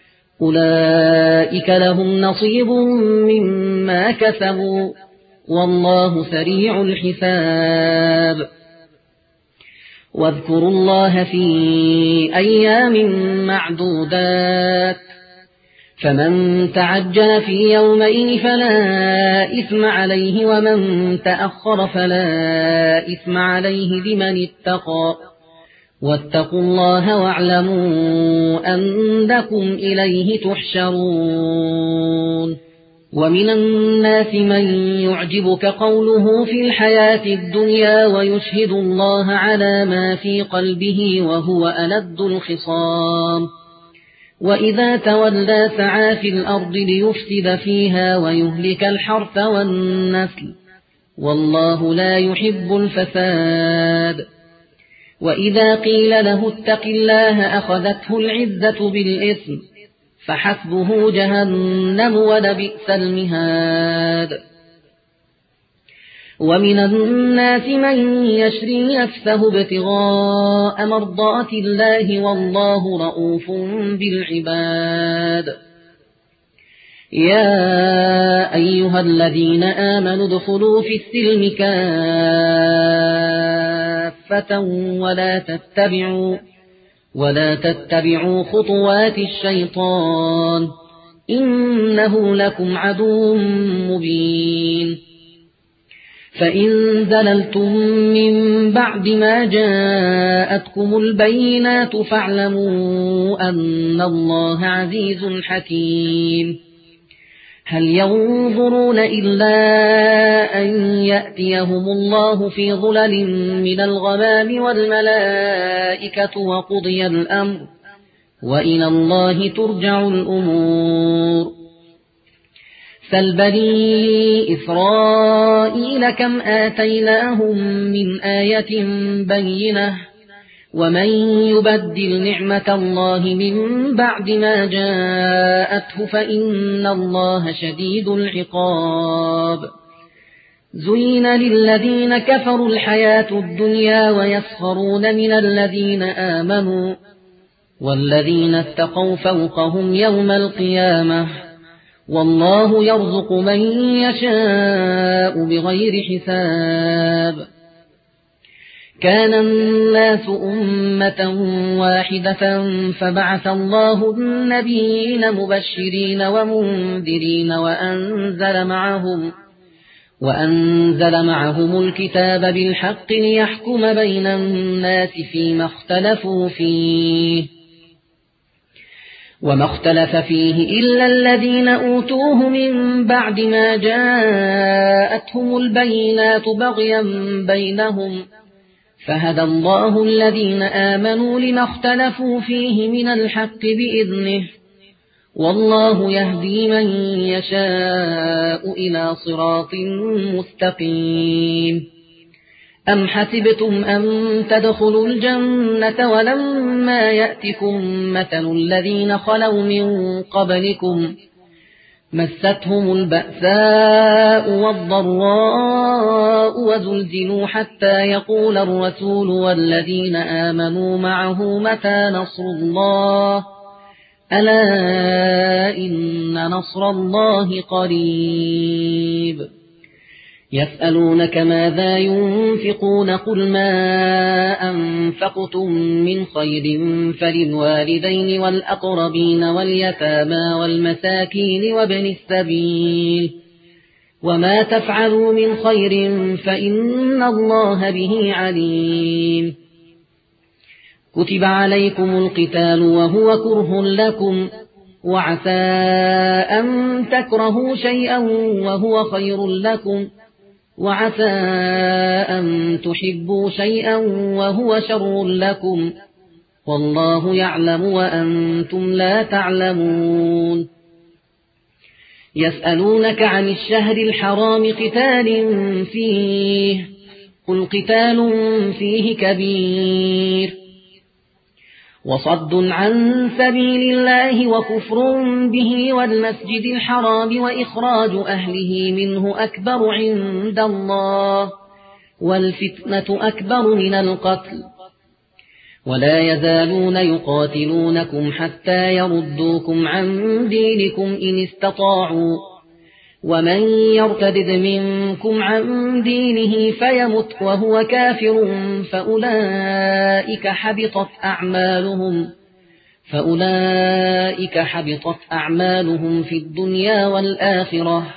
أولئك لهم نصيب مما كسبوا والله سريع الحساب واذكروا الله في أيام معدودات فمن تعجل في يومين فلا إثم عليه ومن تأخر فلا إثم عليه لمن اتقى واتقوا الله واعلموا أنكم إليه تحشرون ومن الناس من يعجبك قوله في الحياة الدنيا ويشهد الله على ما في قلبه وهو ألد الخصام وإذا تولى سعى في الأرض ليفسد فيها ويهلك الحرث والنسل والله لا يحب الفساد وإذا قيل له اتق الله أخذته العزة بالإثم فحسبه جهنم ولبئس المهاد ومن الناس من يشري نفسه ابتغاء مرضات الله والله رؤوف بالعباد يا أيها الذين آمنوا ادخلوا في السلم كافة ولا تتبعوا ولا تتبعوا خطوات الشيطان إنه لكم عدو مبين فإن زللتم من بعد ما جاءتكم البينات فاعلموا أن الله عزيز حكيم هل ينظرون إلا أن يأتيهم الله في ظلل من الغمام والملائكة وقضي الأمر وإلى الله ترجع الأمور سل بني إسرائيل كم آتيناهم من آية بينة ومن يبدل نعمة الله من بعد ما جاءته فإن الله شديد العقاب زين للذين كفروا الحياة الدنيا ويسخرون من الذين آمنوا والذين اتقوا فوقهم يوم القيامة والله يرزق من يشاء بغير حساب كان الناس أمة واحدة فبعث الله النبيين مبشرين ومنذرين وأنزل معهم وأنزل معهم الكتاب بالحق ليحكم بين الناس فيما اختلفوا فيه وما اختلف فيه إلا الذين أوتوه من بعد ما جاءتهم البينات بغيا بينهم فهدى الله الذين آمنوا لما اختلفوا فيه من الحق بإذنه والله يهدي من يشاء إلى صراط مستقيم أم حسبتم أن تدخلوا الجنة ولما يأتكم مثل الذين خلوا من قبلكم مستهم البأساء والضراء وزلزلوا حتى يقول الرسول والذين آمنوا معه متى نصر الله ألا إن نصر الله قريب يسألونك ماذا ينفقون قل ما أنفقتم من خير فللوالدين والأقربين واليتامى والمساكين وابن السبيل وما تفعلوا من خير فإن الله به عليم. كتب عليكم القتال وهو كره لكم وعسى أن تكرهوا شيئا وهو خير لكم وعسى أن تحبوا شيئا وهو شر لكم والله يعلم وأنتم لا تعلمون. يسألونك عن الشهر الحرام قتال فيه قل قتال فيه كبير وصد عن سبيل الله وكفر به والمسجد الحرام وإخراج أهله منه أكبر عند الله والفتنة أكبر من القتل ولا يزالون يقاتلونكم حتى يردوكم عن دينكم إن استطاعوا ومن يرتد منكم عن دينه فيمت وهو كافر فأولئك حبطت أعمالهم فأولئك حبطت أعمالهم في الدنيا والآخرة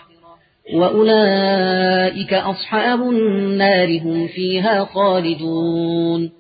وأولئك أصحاب النار هم فيها خالدون.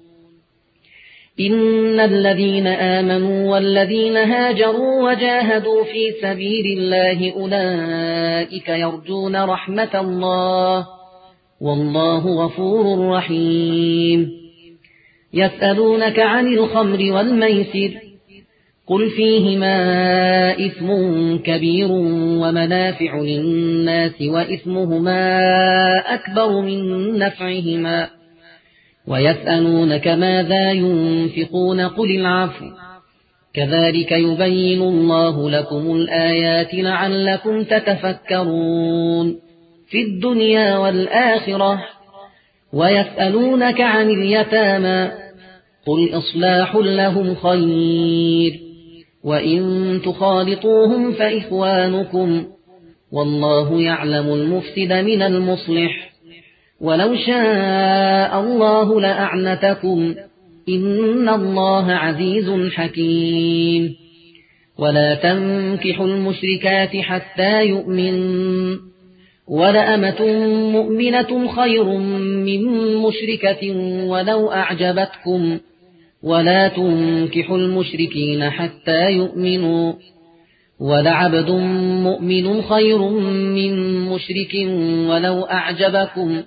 إن الذين آمنوا والذين هاجروا وجاهدوا في سبيل الله أولئك يرجون رحمة الله والله غفور رحيم. يسألونك عن الخمر والميسر قل فيهما إثم كبير ومنافع للناس وإثمهما أكبر من نفعهما ويسألونك ماذا ينفقون قل العفو كذلك يبين الله لكم الآيات لعلكم تتفكرون في الدنيا والآخرة. ويسألونك عن اليتامى قل إصلاح لهم خير وإن تخالطوهم فإخوانكم والله يعلم المفسد من المصلح ولو شاء الله لأعنتكم إن الله عزيز حكيم. ولا تنكحوا المشركات حتى يؤمنوا ولأمة مؤمنة خير من مشركة ولو أعجبتكم ولا تنكحوا المشركين حتى يؤمنوا ولعبد مؤمن خير من مشرك ولو أعجبكم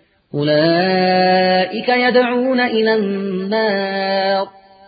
أولئك يدعون إلى النار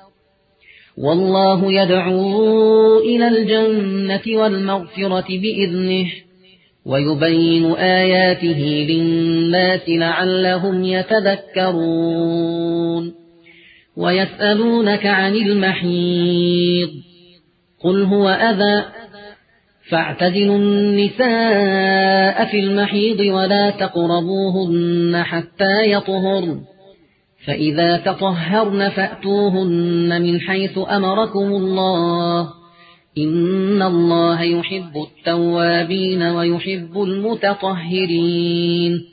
والله يدعو إلى الجنة والمغفرة بإذنه ويبين آياته للناس لعلهم يتذكرون. ويسألونك عن المحيض قل هو أذى فاعتزلوا النساء في المحيض ولا تقربوهن حتى يطهرن فإذا تطهرن فأتوهن من حيث أمركم الله إن الله يحب التوابين ويحب المتطهرين.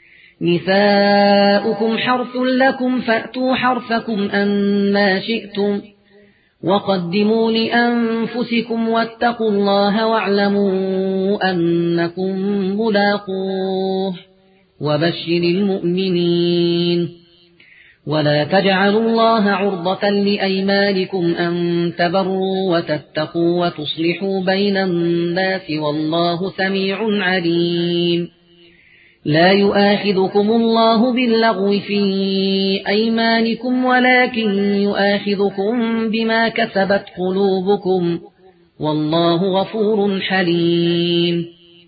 نساؤكم حرث لكم فأتوا حرثكم أنما شئتم وقدموا لأنفسكم واتقوا الله واعلموا أنكم ملاقوه وبشر المؤمنين. ولا تجعلوا الله عرضة لأيمانكم أن تبروا وتتقوا وتصلحوا بين الناس والله سميع عليم. لا يؤاخذكم الله باللغو في أيمانكم ولكن يؤاخذكم بما كسبت قلوبكم والله غفور حليم.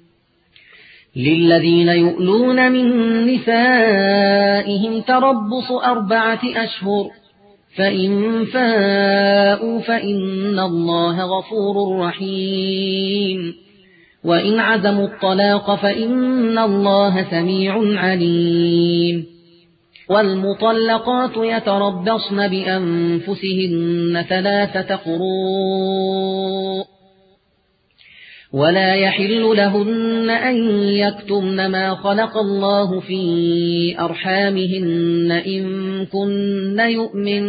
للذين يؤلون من نسائهم تربص أربعة أشهر فإن فاءوا فإن الله غفور رحيم وإن عزموا الطلاق فإن الله سميع عليم. والمطلقات يتربصن بأنفسهن ثلاثة قروء ولا يحل لهن أن يكتمن ما خلق الله في أرحامهن إن كن يؤمن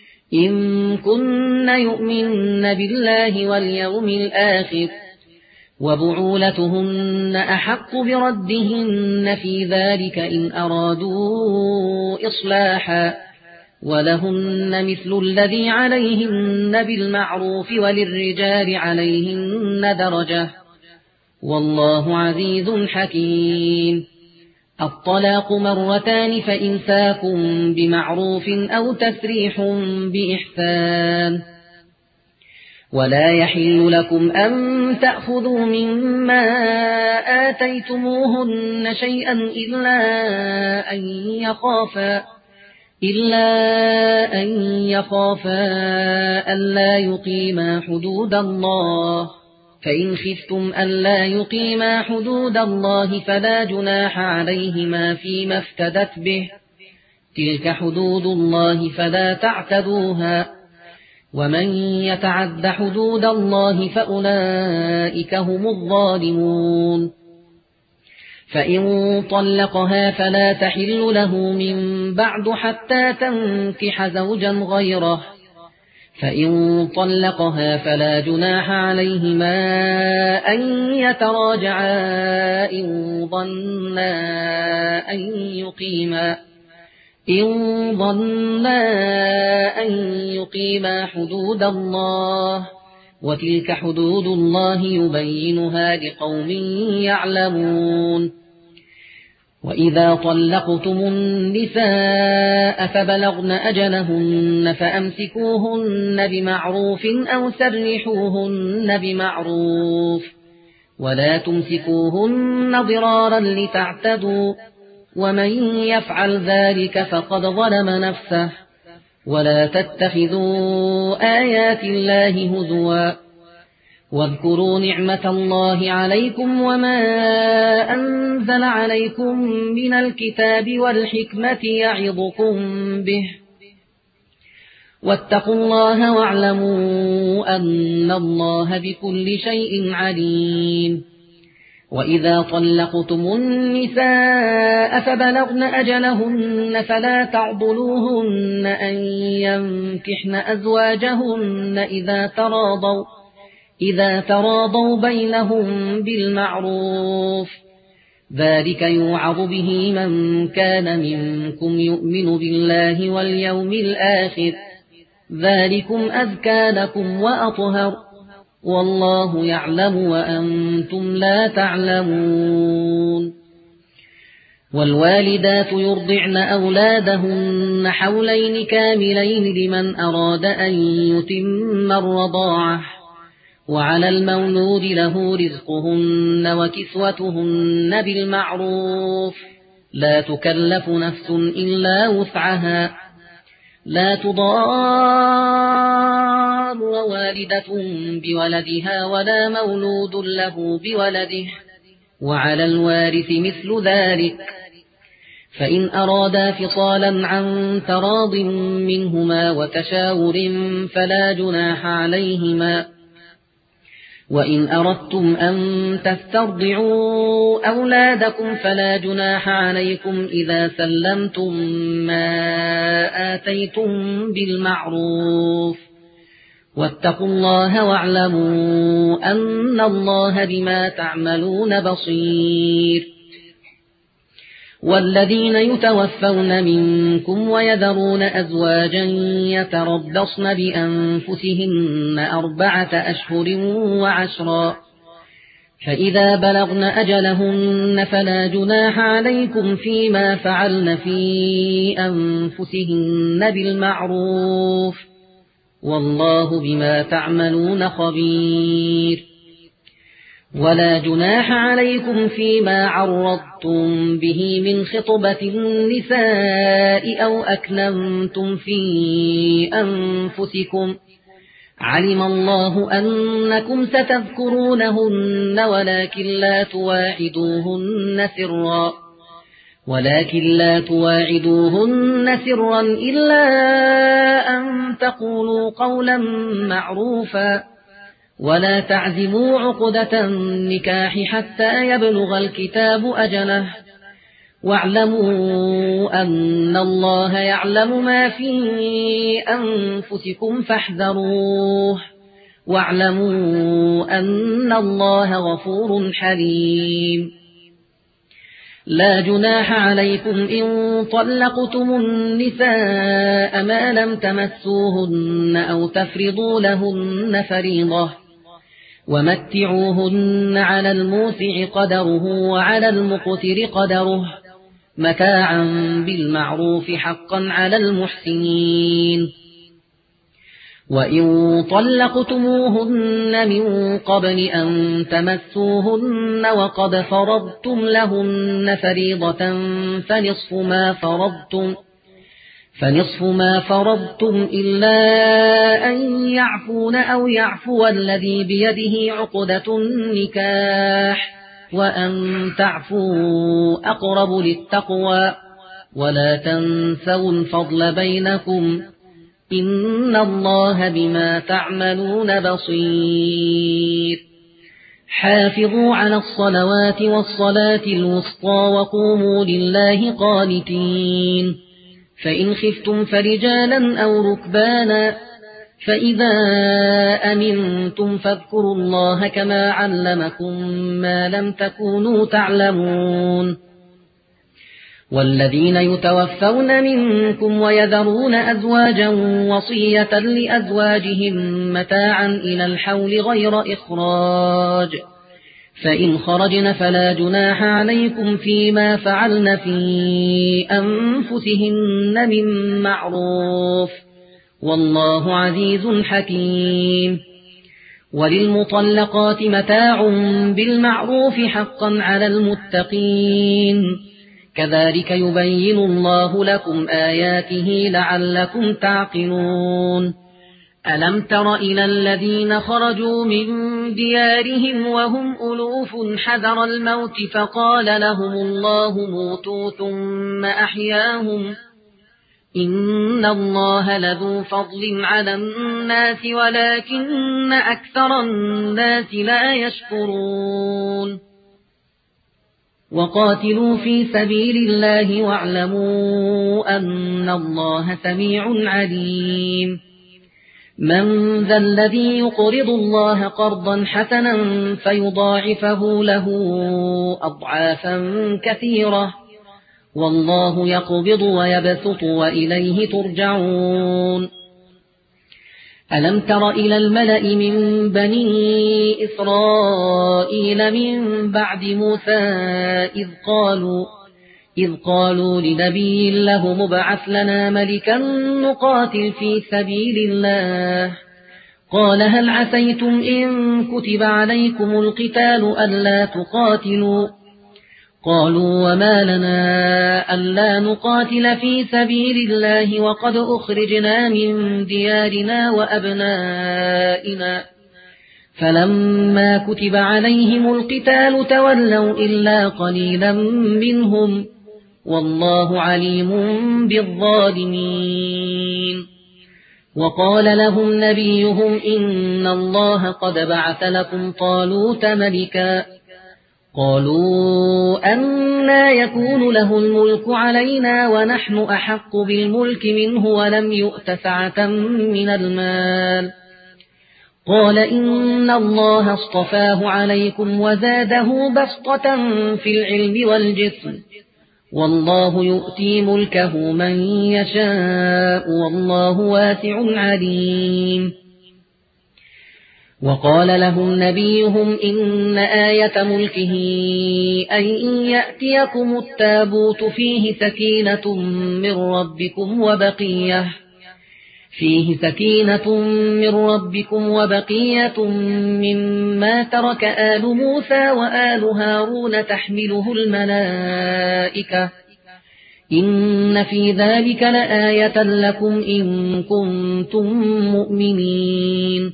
إن كن يؤمن بالله واليوم الآخر وبعولتهن أحق بردهن في ذلك إن أرادوا إصلاحا ولهن مثل الذي عليهن بالمعروف وللرجال عليهن درجة والله عزيز حكيم. الطلاق مرتان فإمساك بمعروف أو تسريح بإحسان ولا يحل لكم أن تأخذوا مما آتيتموهن شيئا إلا أن يخافا إلا أن يخافا ألا يقيما حدود الله فإن خفتم ألا يقيما حدود الله فلا جناح عليهما فيما افتدت به تلك حدود الله فلا تعتدوها ومن يتعد حدود الله فأولئك هم الظالمون. فإن طلقها فلا تحل له من بعد حتى تنكح زوجا غيره فإن طلقها فلا جناح عليهما أن يتراجعا إن ظنا أن يقيما إن ظنا أن يقيما حدود الله وتلك حدود الله يبينها لقوم يعلمون. وإذا طلقتم النساء فبلغن أجلهن فأمسكوهن بمعروف أو سرحوهن بمعروف ولا تمسكوهن ضرارا لتعتدوا ومن يفعل ذلك فقد ظلم نفسه ولا تتخذوا آيات الله هزوا واذكروا نعمة الله عليكم وما أنزل عليكم من الكتاب والحكمة يعظكم به واتقوا الله واعلموا أن الله بكل شيء عليم. وإذا طلقتم النساء فبلغن أجلهن فلا تعضلوهن أن ينكحن أزواجهن إذا تراضوا إذا تراضوا بينهم بالمعروف ذلك يوعظ به من كان منكم يؤمن بالله واليوم الآخر ذلكم أزكى لكم وأطهر والله يعلم وأنتم لا تعلمون. والوالدات يرضعن أولادهن حولين كاملين لمن أراد أن يتم الرضاعة وعلى المولود له رزقهن وكسوتهن بالمعروف لا تكلف نفس إلا وسعها لا تضار والدة بولدها ولا مولود له بولده وعلى الوارث مثل ذلك فإن أرادا فصالا عن تراض منهما وتشاور فلا جناح عليهما. وإن أردتم أن تسترضعوا أولادكم فلا جناح عليكم إذا سلمتم ما آتيتم بالمعروف واتقوا الله واعلموا أن الله بما تعملون بصير. والذين يتوفون منكم ويذرون أزواجا يتربصن بأنفسهن أربعة أشهر وعشرا فإذا بلغن أجلهن فلا جناح عليكم فيما فعلن في أنفسهن بالمعروف والله بما تعملون خبير. ولا جناح عليكم فيما عرضتم به من خطبة النساء أو أكننتم في أنفسكم علم الله أنكم ستذكرونهن ولكن لا تواعدوهن سرا ولكن لا تواعدوهن سرا إلا أن تقولوا قولا معروفا ولا تعزموا عقدة النكاح حتى يبلغ الكتاب أجله واعلموا أن الله يعلم ما في أنفسكم فاحذروه واعلموا أن الله غفور حليم. لا جناح عليكم إن طلقتم النساء ما لم تمسوهن أو تفرضوا لهن فريضة، ومتعوهن على الموسع قدره وعلى المقتر قدره متاعا بالمعروف حقا على المحسنين. وإن طلقتموهن من قبل أن تمسوهن وقد فرضتم لهن فريضة فنصف ما فرضتم فنصف ما فرضتم إلا أن يعفون أو يعفو الذي بيده عقدة النكاح، وأن تعفوا أقرب للتقوى، ولا تنسوا الفضل بينكم، إن الله بما تعملون بصير. حافظوا على الصلوات والصلاة الوسطى وقوموا لله قانتين. فإن خفتم فرجالا أو ركبانا، فإذا أمنتم فاذكروا الله كما علمكم ما لم تكونوا تعلمون. والذين يتوفون منكم ويذرون أزواجا وصية لأزواجهم متاعا إلى الحول غير إخراج، فإن خرجن فلا جناح عليكم فيما فعلن في أنفسهن من معروف، والله عزيز حكيم. وللمطلقات متاع بالمعروف حقا على المتقين، كذلك يبين الله لكم آياته لعلكم تعقلون. ألم تر إلى الذين خرجوا من ديارهم وهم ألوف حذر الموت فقال لهم الله موتوا ثم أحياهم، إن الله لذو فضل على الناس ولكن أكثر الناس لا يشكرون. وقاتلوا في سبيل الله واعلموا أن الله سميع عليم. من ذا الذي يقرض الله قرضا حسنا فيضاعفه له أضعافا كثيرة، والله يقبض ويبسط وإليه ترجعون. ألم تر إلى الملأ من بني إسرائيل من بعد موسى إذ قالوا إذ قالوا لنبي له مبعث لنا ملكا نقاتل في سبيل الله، قال هل عسيتم إن كتب عليكم القتال ألا تقاتلوا؟ قالوا وما لنا ألا نقاتل في سبيل الله وقد أخرجنا من ديارنا وأبنائنا، فلما كتب عليهم القتال تولوا إلا قليلا منهم، والله عليم بالظالمين. وقال لهم نبيهم إن الله قد بعث لكم طالوت ملكا، قالوا أنى يكون له الملك علينا ونحن أحق بالملك منه ولم يؤت سعة من المال، قال إن الله اصطفاه عليكم وزاده بسطة في العلم والجسم، والله يؤتي ملكه من يشاء والله واسع عليم. وقال لهم نبيهم إن آية ملكه أن يأتيكم التابوت فيه سكينة من ربكم وبقية فيه سكينة من ربكم وبقية مما ترك آل موسى وآل هارون تحمله الملائكة، إن في ذلك لآية لكم إن كنتم مؤمنين.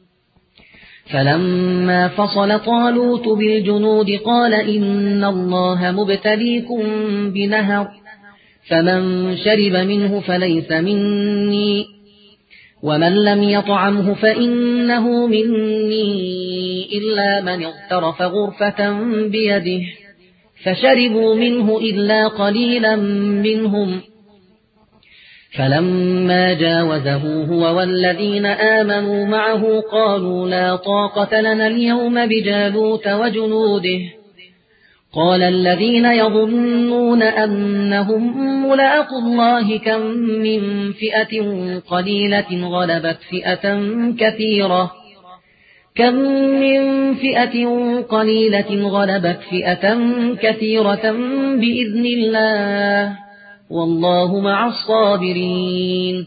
فلما فصل طالوت بالجنود قال إن الله مبتليكم بنهر، فمن شرب منه فليس مني، ومن لم يطعمه فإنه مني إلا من اغترف غرفة بيده، فشربوا منه إلا قليلا منهم. فلما جاوزه هو والذين آمنوا معه قالوا لا طاقة لنا اليوم بجالوت وجنوده قال الذين يظنون أنهم ملاقو الله كم من فئة قليلة غلبت فئة كثيرة كم من فئة قليلة غلبت فئة كثيرة بإذن الله والله مع الصابرين.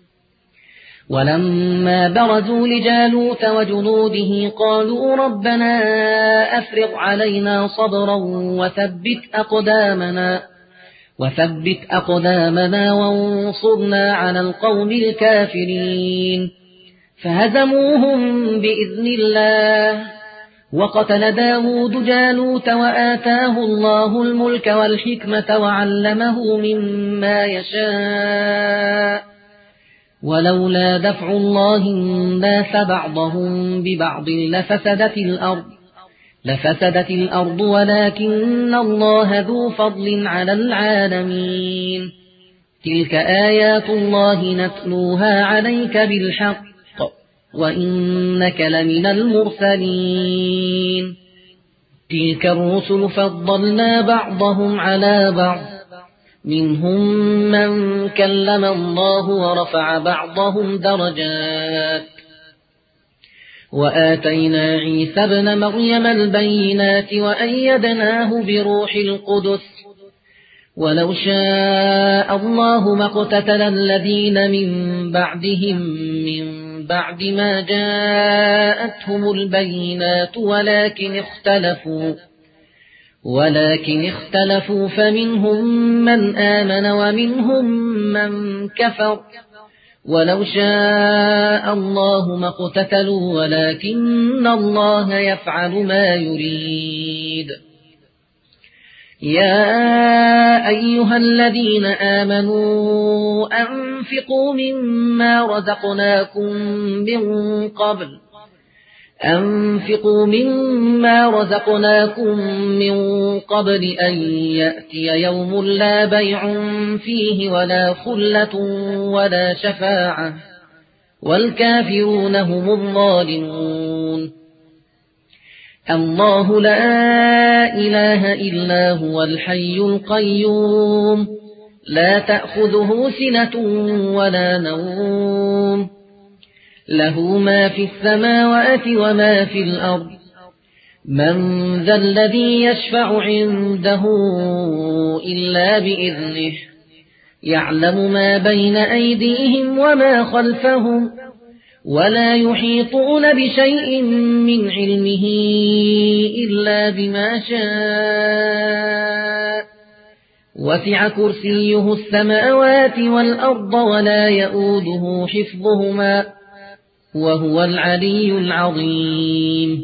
ولما برزوا لجالوت وجنوده قالوا ربنا أفرغ علينا صبرا وثبت أقدامنا وثبت أقدامنا وانصرنا على القوم الكافرين فهزموهم بإذن الله وقتل داود جالوت وآتاه الله الملك والحكمة وعلمه مما يشاء ولولا دفع الله الناس بعضهم ببعض لفسدت الأرض لفسدت الأرض ولكن الله ذو فضل على العالمين. تلك آيات الله نتلوها عليك بالحق وإنك لمن المرسلين. تلك الرسل فضلنا بعضهم على بعض منهم من كلم الله ورفع بعضهم درجات وآتينا عيسى ابن مريم البينات وأيدناه بروح القدس ولو شاء الله ما اقتتل الذين من بعدهم من بعد ما جاءتهم البينات ولكن اختلفوا ولكن اختلفوا فمنهم من آمن ومنهم من كفر ولو شاء الله ما اقتتلوا ولكن الله يفعل ما يريد. يا أيها الذين آمنوا أنفقوا مما رزقناكم من قبل أنفقوا مما رزقناكم من قبل أن يأتي يوم لا بيع فيه ولا خلة ولا شفاعة والكافرون هم الظالمون. الله لا إله إلا هو الحي القيوم لا تأخذه سنة ولا نوم له ما في السماوات وما في الأرض من ذا الذي يشفع عنده إلا بإذنه يعلم ما بين أيديهم وما خلفهم ولا يحيطون بشيء من علمه إلا بما شاء وسع كرسيه السماوات والأرض ولا يؤوده حفظهما وهو العلي العظيم.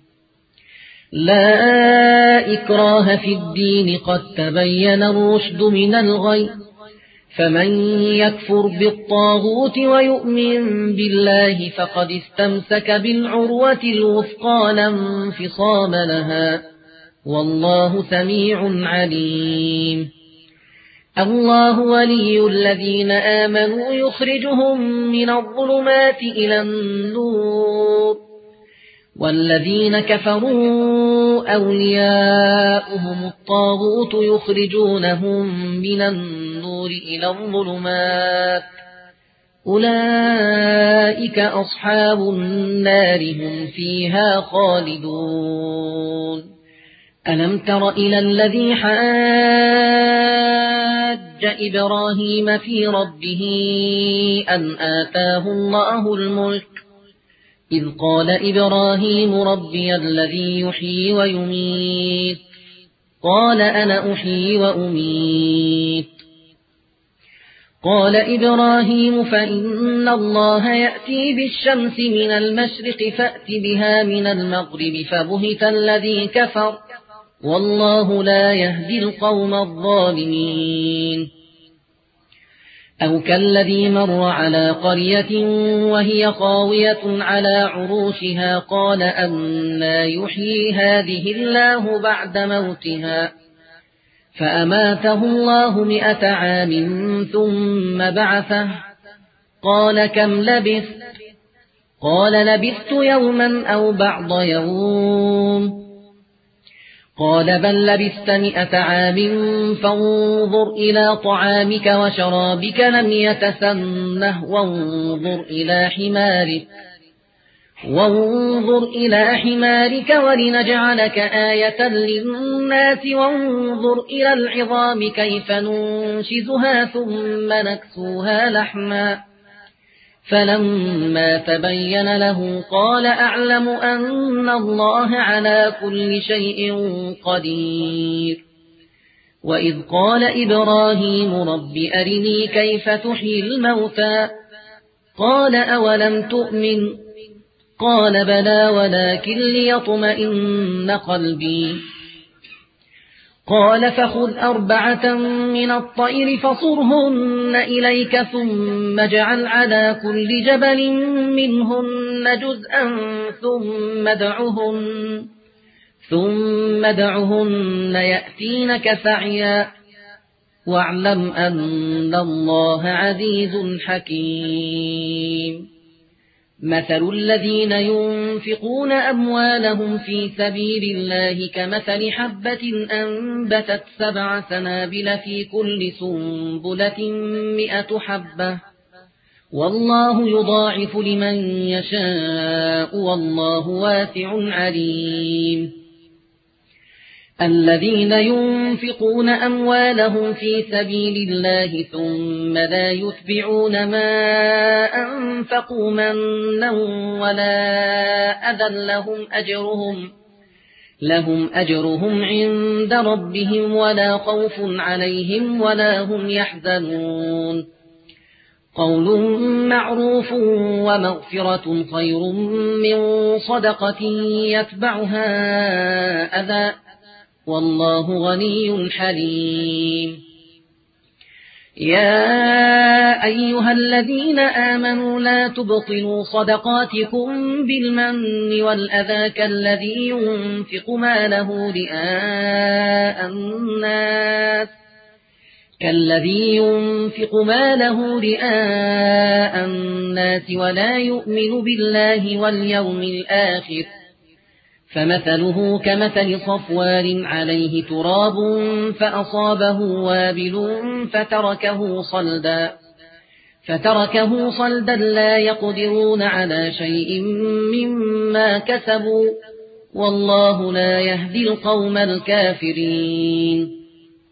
لا إكراه في الدين قد تبين الرشد من الغي فمن يكفر بالطاغوت ويؤمن بالله فقد استمسك بالعروة الوثقى لا انفصام لها والله سميع عليم. الله ولي الذين آمنوا يخرجهم من الظلمات إلى النور والذين كفروا أولياؤهم الطاغوت يخرجونهم من النور إلى الظلمات أولئك أصحاب النار هم فيها خالدون. ألم تر إلى الذي حاج إبراهيم في ربه أن آتاه الله الملك إذ قال إبراهيم ربي الذي يحيي ويميت قال أنا أحيي وأميت قال إبراهيم فإن الله يأتي بالشمس من المشرق فأت بها من المغرب فبهت الذي كفر والله لا يهدي القوم الظالمين. أو كالذي مر على قرية وهي خاوية على عروشها قال أنى يحيي هذه الله بعد موتها فأماته الله مئة عام ثم بعثه قال كم لبثت قال لبثت يوما أو بعض يوم قال بل لبثت مئة عام فانظر إلى طعامك وشرابك لم يتسنه وانظر إلى حمارك وانظر إلى حمارك ولنجعلك آية للناس وانظر إلى العظام كيف ننشزها ثم نكسوها لحما فلما تبين له قال أعلم أن الله على كل شيء قدير وإذ قال إبراهيم رب أرني كيف تحيي الموتى قال أولم تؤمن قال بلى ولكن ليطمئن قلبي قال فخذ أربعة من الطير فصرهن إليك ثم اجعل على كل جبل منهن جزءا ثم ادعهن ثم ادعهن يأتينك سعيا واعلم أن الله عزيز حكيم مثل الذين ينفقون أموالهم في سبيل الله كمثل حبة أنبتت سبع سنابل في كل سنبلة مئة حبة والله يضاعف لمن يشاء والله واسع عليم الذين ينفقون أموالهم في سبيل الله ثم لا يتبعون ما أنفقوا منا ولا أذى لهم أجرهم لهم أجرهم عند ربهم ولا خوف عليهم ولا هم يحزنون قول معروف ومغفرة خير من صدقة يتبعها أذى والله غني حليم يا أيها الذين آمنوا لا تبطلوا صدقاتكم بالمن والأذى كالذي ينفق ماله رئاء الناس كالذي ينفق ماله رئاء الناس ولا يؤمن بالله واليوم الآخر فمثله كمثل صفوان عليه تراب فأصابه وابل فتركه صلدا فتركه صلدا لا يقدرون على شيء مما كسبوا والله لا يهدي القوم الكافرين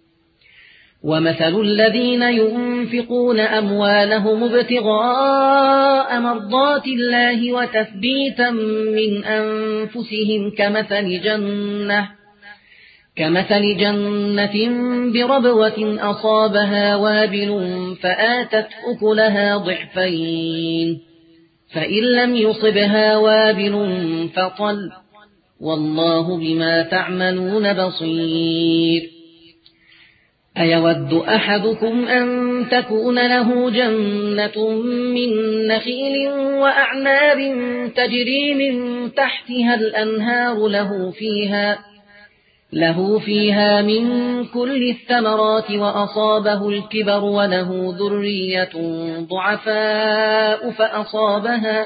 ومثل الذين ينفقون أموالهم ابتغاء مرضات الله وتثبيتا من أنفسهم كمثل جنة كمثل جنة بربوة أصابها وابل فآتت أكلها ضعفين فإن لم يصبها وابل فطل والله بما تعملون بصير أيود أحدكم أن تكون له جنة من نخيل وأعناب تجري من تحتها الأنهار له فيها له فيها من كل الثمرات وأصابه الكبر وله ذرية ضعفاء فأصابها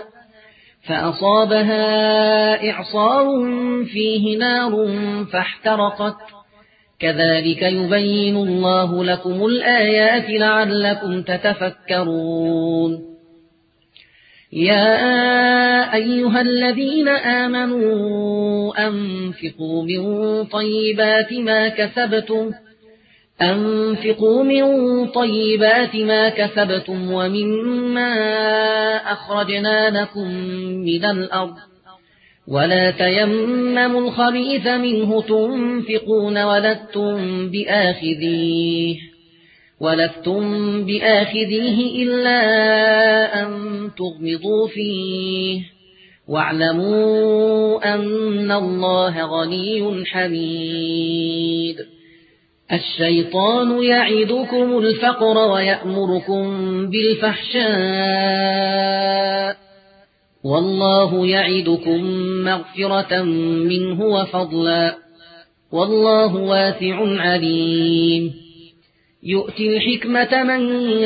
فأصابها إعصار فيه نار فاحترقت كذلك يبين الله لكم الآيات لعلكم تتفكرون يا أيها الذين آمنوا أنفقوا من طيبات ما كسبتم أنفقوا من طيبات ما كسبتم ومما أخرجنا لكم من الأرض ولا تيمموا الخبيث منه تنفقون ولستم بآخذيه ولستم بآخذيه إلا أن تغمضوا فيه واعلموا أن الله غني حميد الشيطان يعدكم الفقر ويأمركم بالفحشاء والله يعدكم مغفرة منه وفضلا والله واسع عليم يؤتي الحكمة من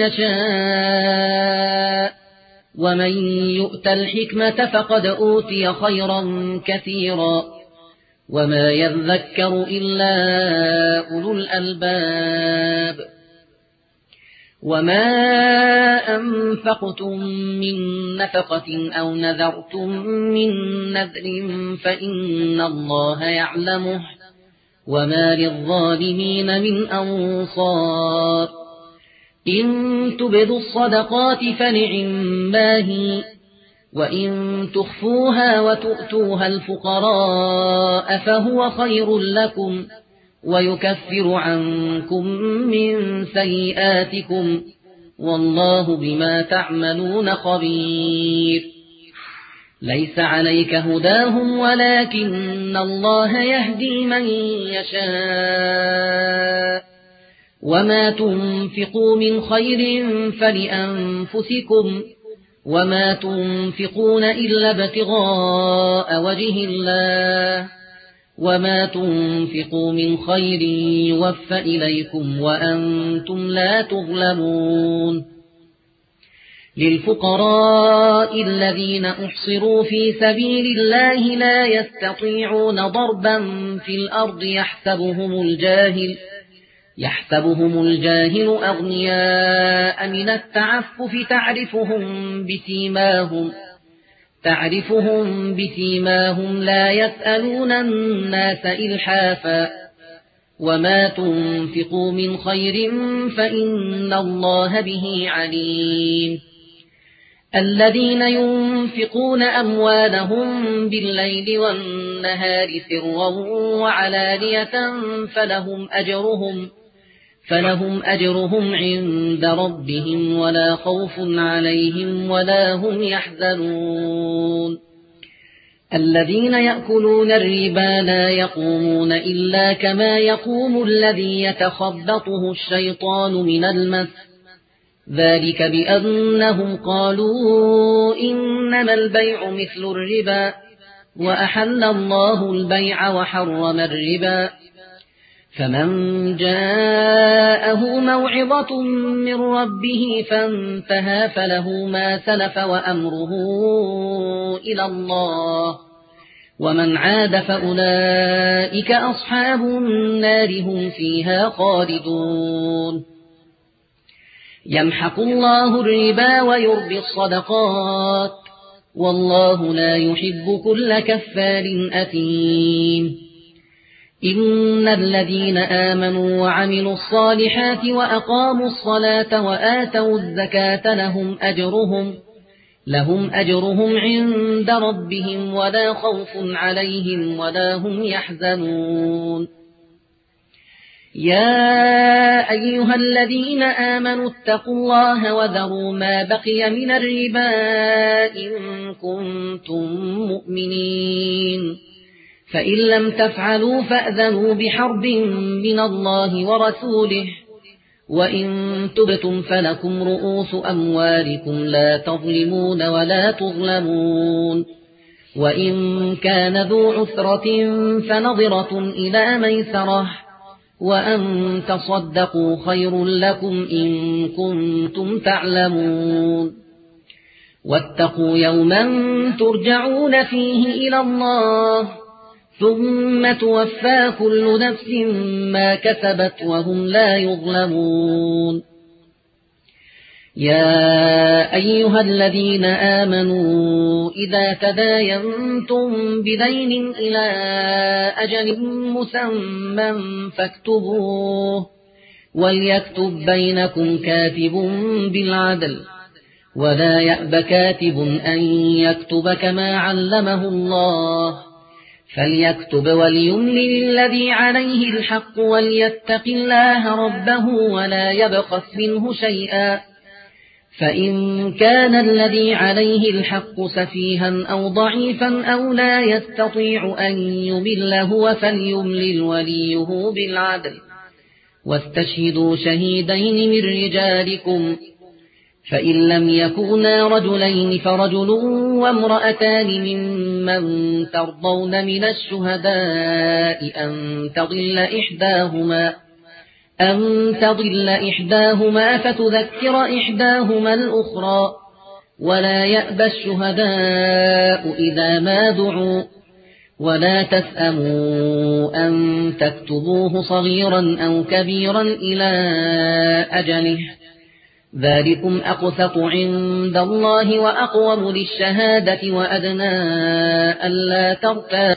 يشاء ومن يؤت الحكمة فقد أوتي خيرا كثيرا وما يذكر إلا أولو الألباب وما أنفقتم من نفقة أو نذرتم من نذر فإن الله يعلمه وما للظالمين من أنصار إن تبدوا الصدقات فنعما هي وإن تخفوها وتؤتوها الفقراء فهو خير لكم ويكفر عنكم من سيئاتكم والله بما تعملون خبير ليس عليك هداهم ولكن الله يهدي من يشاء وما تنفقوا من خير فلأنفسكم وما تنفقون إلا ابتغاء وجه الله وما تنفقوا من خير يوفى إليكم وأنتم لا تظلمون للفقراء الذين أحصروا في سبيل الله لا يستطيعون ضربا في الأرض يحسبهم الجاهل يحسبهم الجاهل أغنياء من التعفف تعرفهم بسيماهم تعرفهم بسيماهم لا يسألون الناس إلحافا وما تنفقوا من خير فإن الله به عليم الذين ينفقون أموالهم بالليل والنهار سرا وعلانية فلهم أجرهم فلهم أجرهم عند ربهم ولا خوف عليهم ولا هم يحزنون الذين يأكلون الربا لا يقومون إلا كما يقوم الذي يتخبطه الشيطان من المس ذلك بأنهم قالوا إنما البيع مثل الربا وأحل الله البيع وحرم الربا فمن جاءه موعظة من ربه فانتهى فله ما سلف وأمره إلى الله ومن عاد فأولئك أصحاب النار هم فيها خالدون يمحق الله الربا ويربي الصدقات والله لا يحب كل كفار أثيم إن الذين آمنوا وعملوا الصالحات وأقاموا الصلاة وآتوا الزكاة لهم أجرهم لهم أجرهم عند ربهم ولا خوف عليهم ولا هم يحزنون يا أيها الذين آمنوا اتقوا الله وذروا ما بقي من الربا إن كنتم مؤمنين فإن لم تفعلوا فأذنوا بحرب من الله ورسوله وإن تبتم فلكم رؤوس أموالكم لا تظلمون ولا تظلمون وإن كان ذو عسرة فنظرة إلى ميسرة وأن تصدقوا خير لكم إن كنتم تعلمون واتقوا يوما ترجعون فيه إلى الله ثم توفى كل نفس ما كسبت وهم لا يظلمون يا أيها الذين آمنوا إذا تداينتم بدين إلى أجل مسمى فاكتبوه وليكتب بينكم كاتب بالعدل ولا يأب كاتب أن يكتب كما علمه الله فليكتب وليملل الذي عليه الحق وليتق الله ربه ولا يبخس منه شيئا فإن كان الذي عليه الحق سفيها أو ضعيفا أو لا يستطيع أن يمل هو فليملل وليه بالعدل واستشهدوا شهيدين من رجالكم فإن لم يكونا رجلين فرجل وامرأتان ممن ترضون من الشهداء أن تضل إحداهما أن تضل إحداهما فتذكر إحداهما الأخرى ولا يأبى الشهداء إذا ما دعوا ولا تسأموا أن تكتبوه صغيرا أو كبيرا إلى أجله ذلكم أقسط عند الله وأقوم للشهادة وأدنى ألا ترتابوا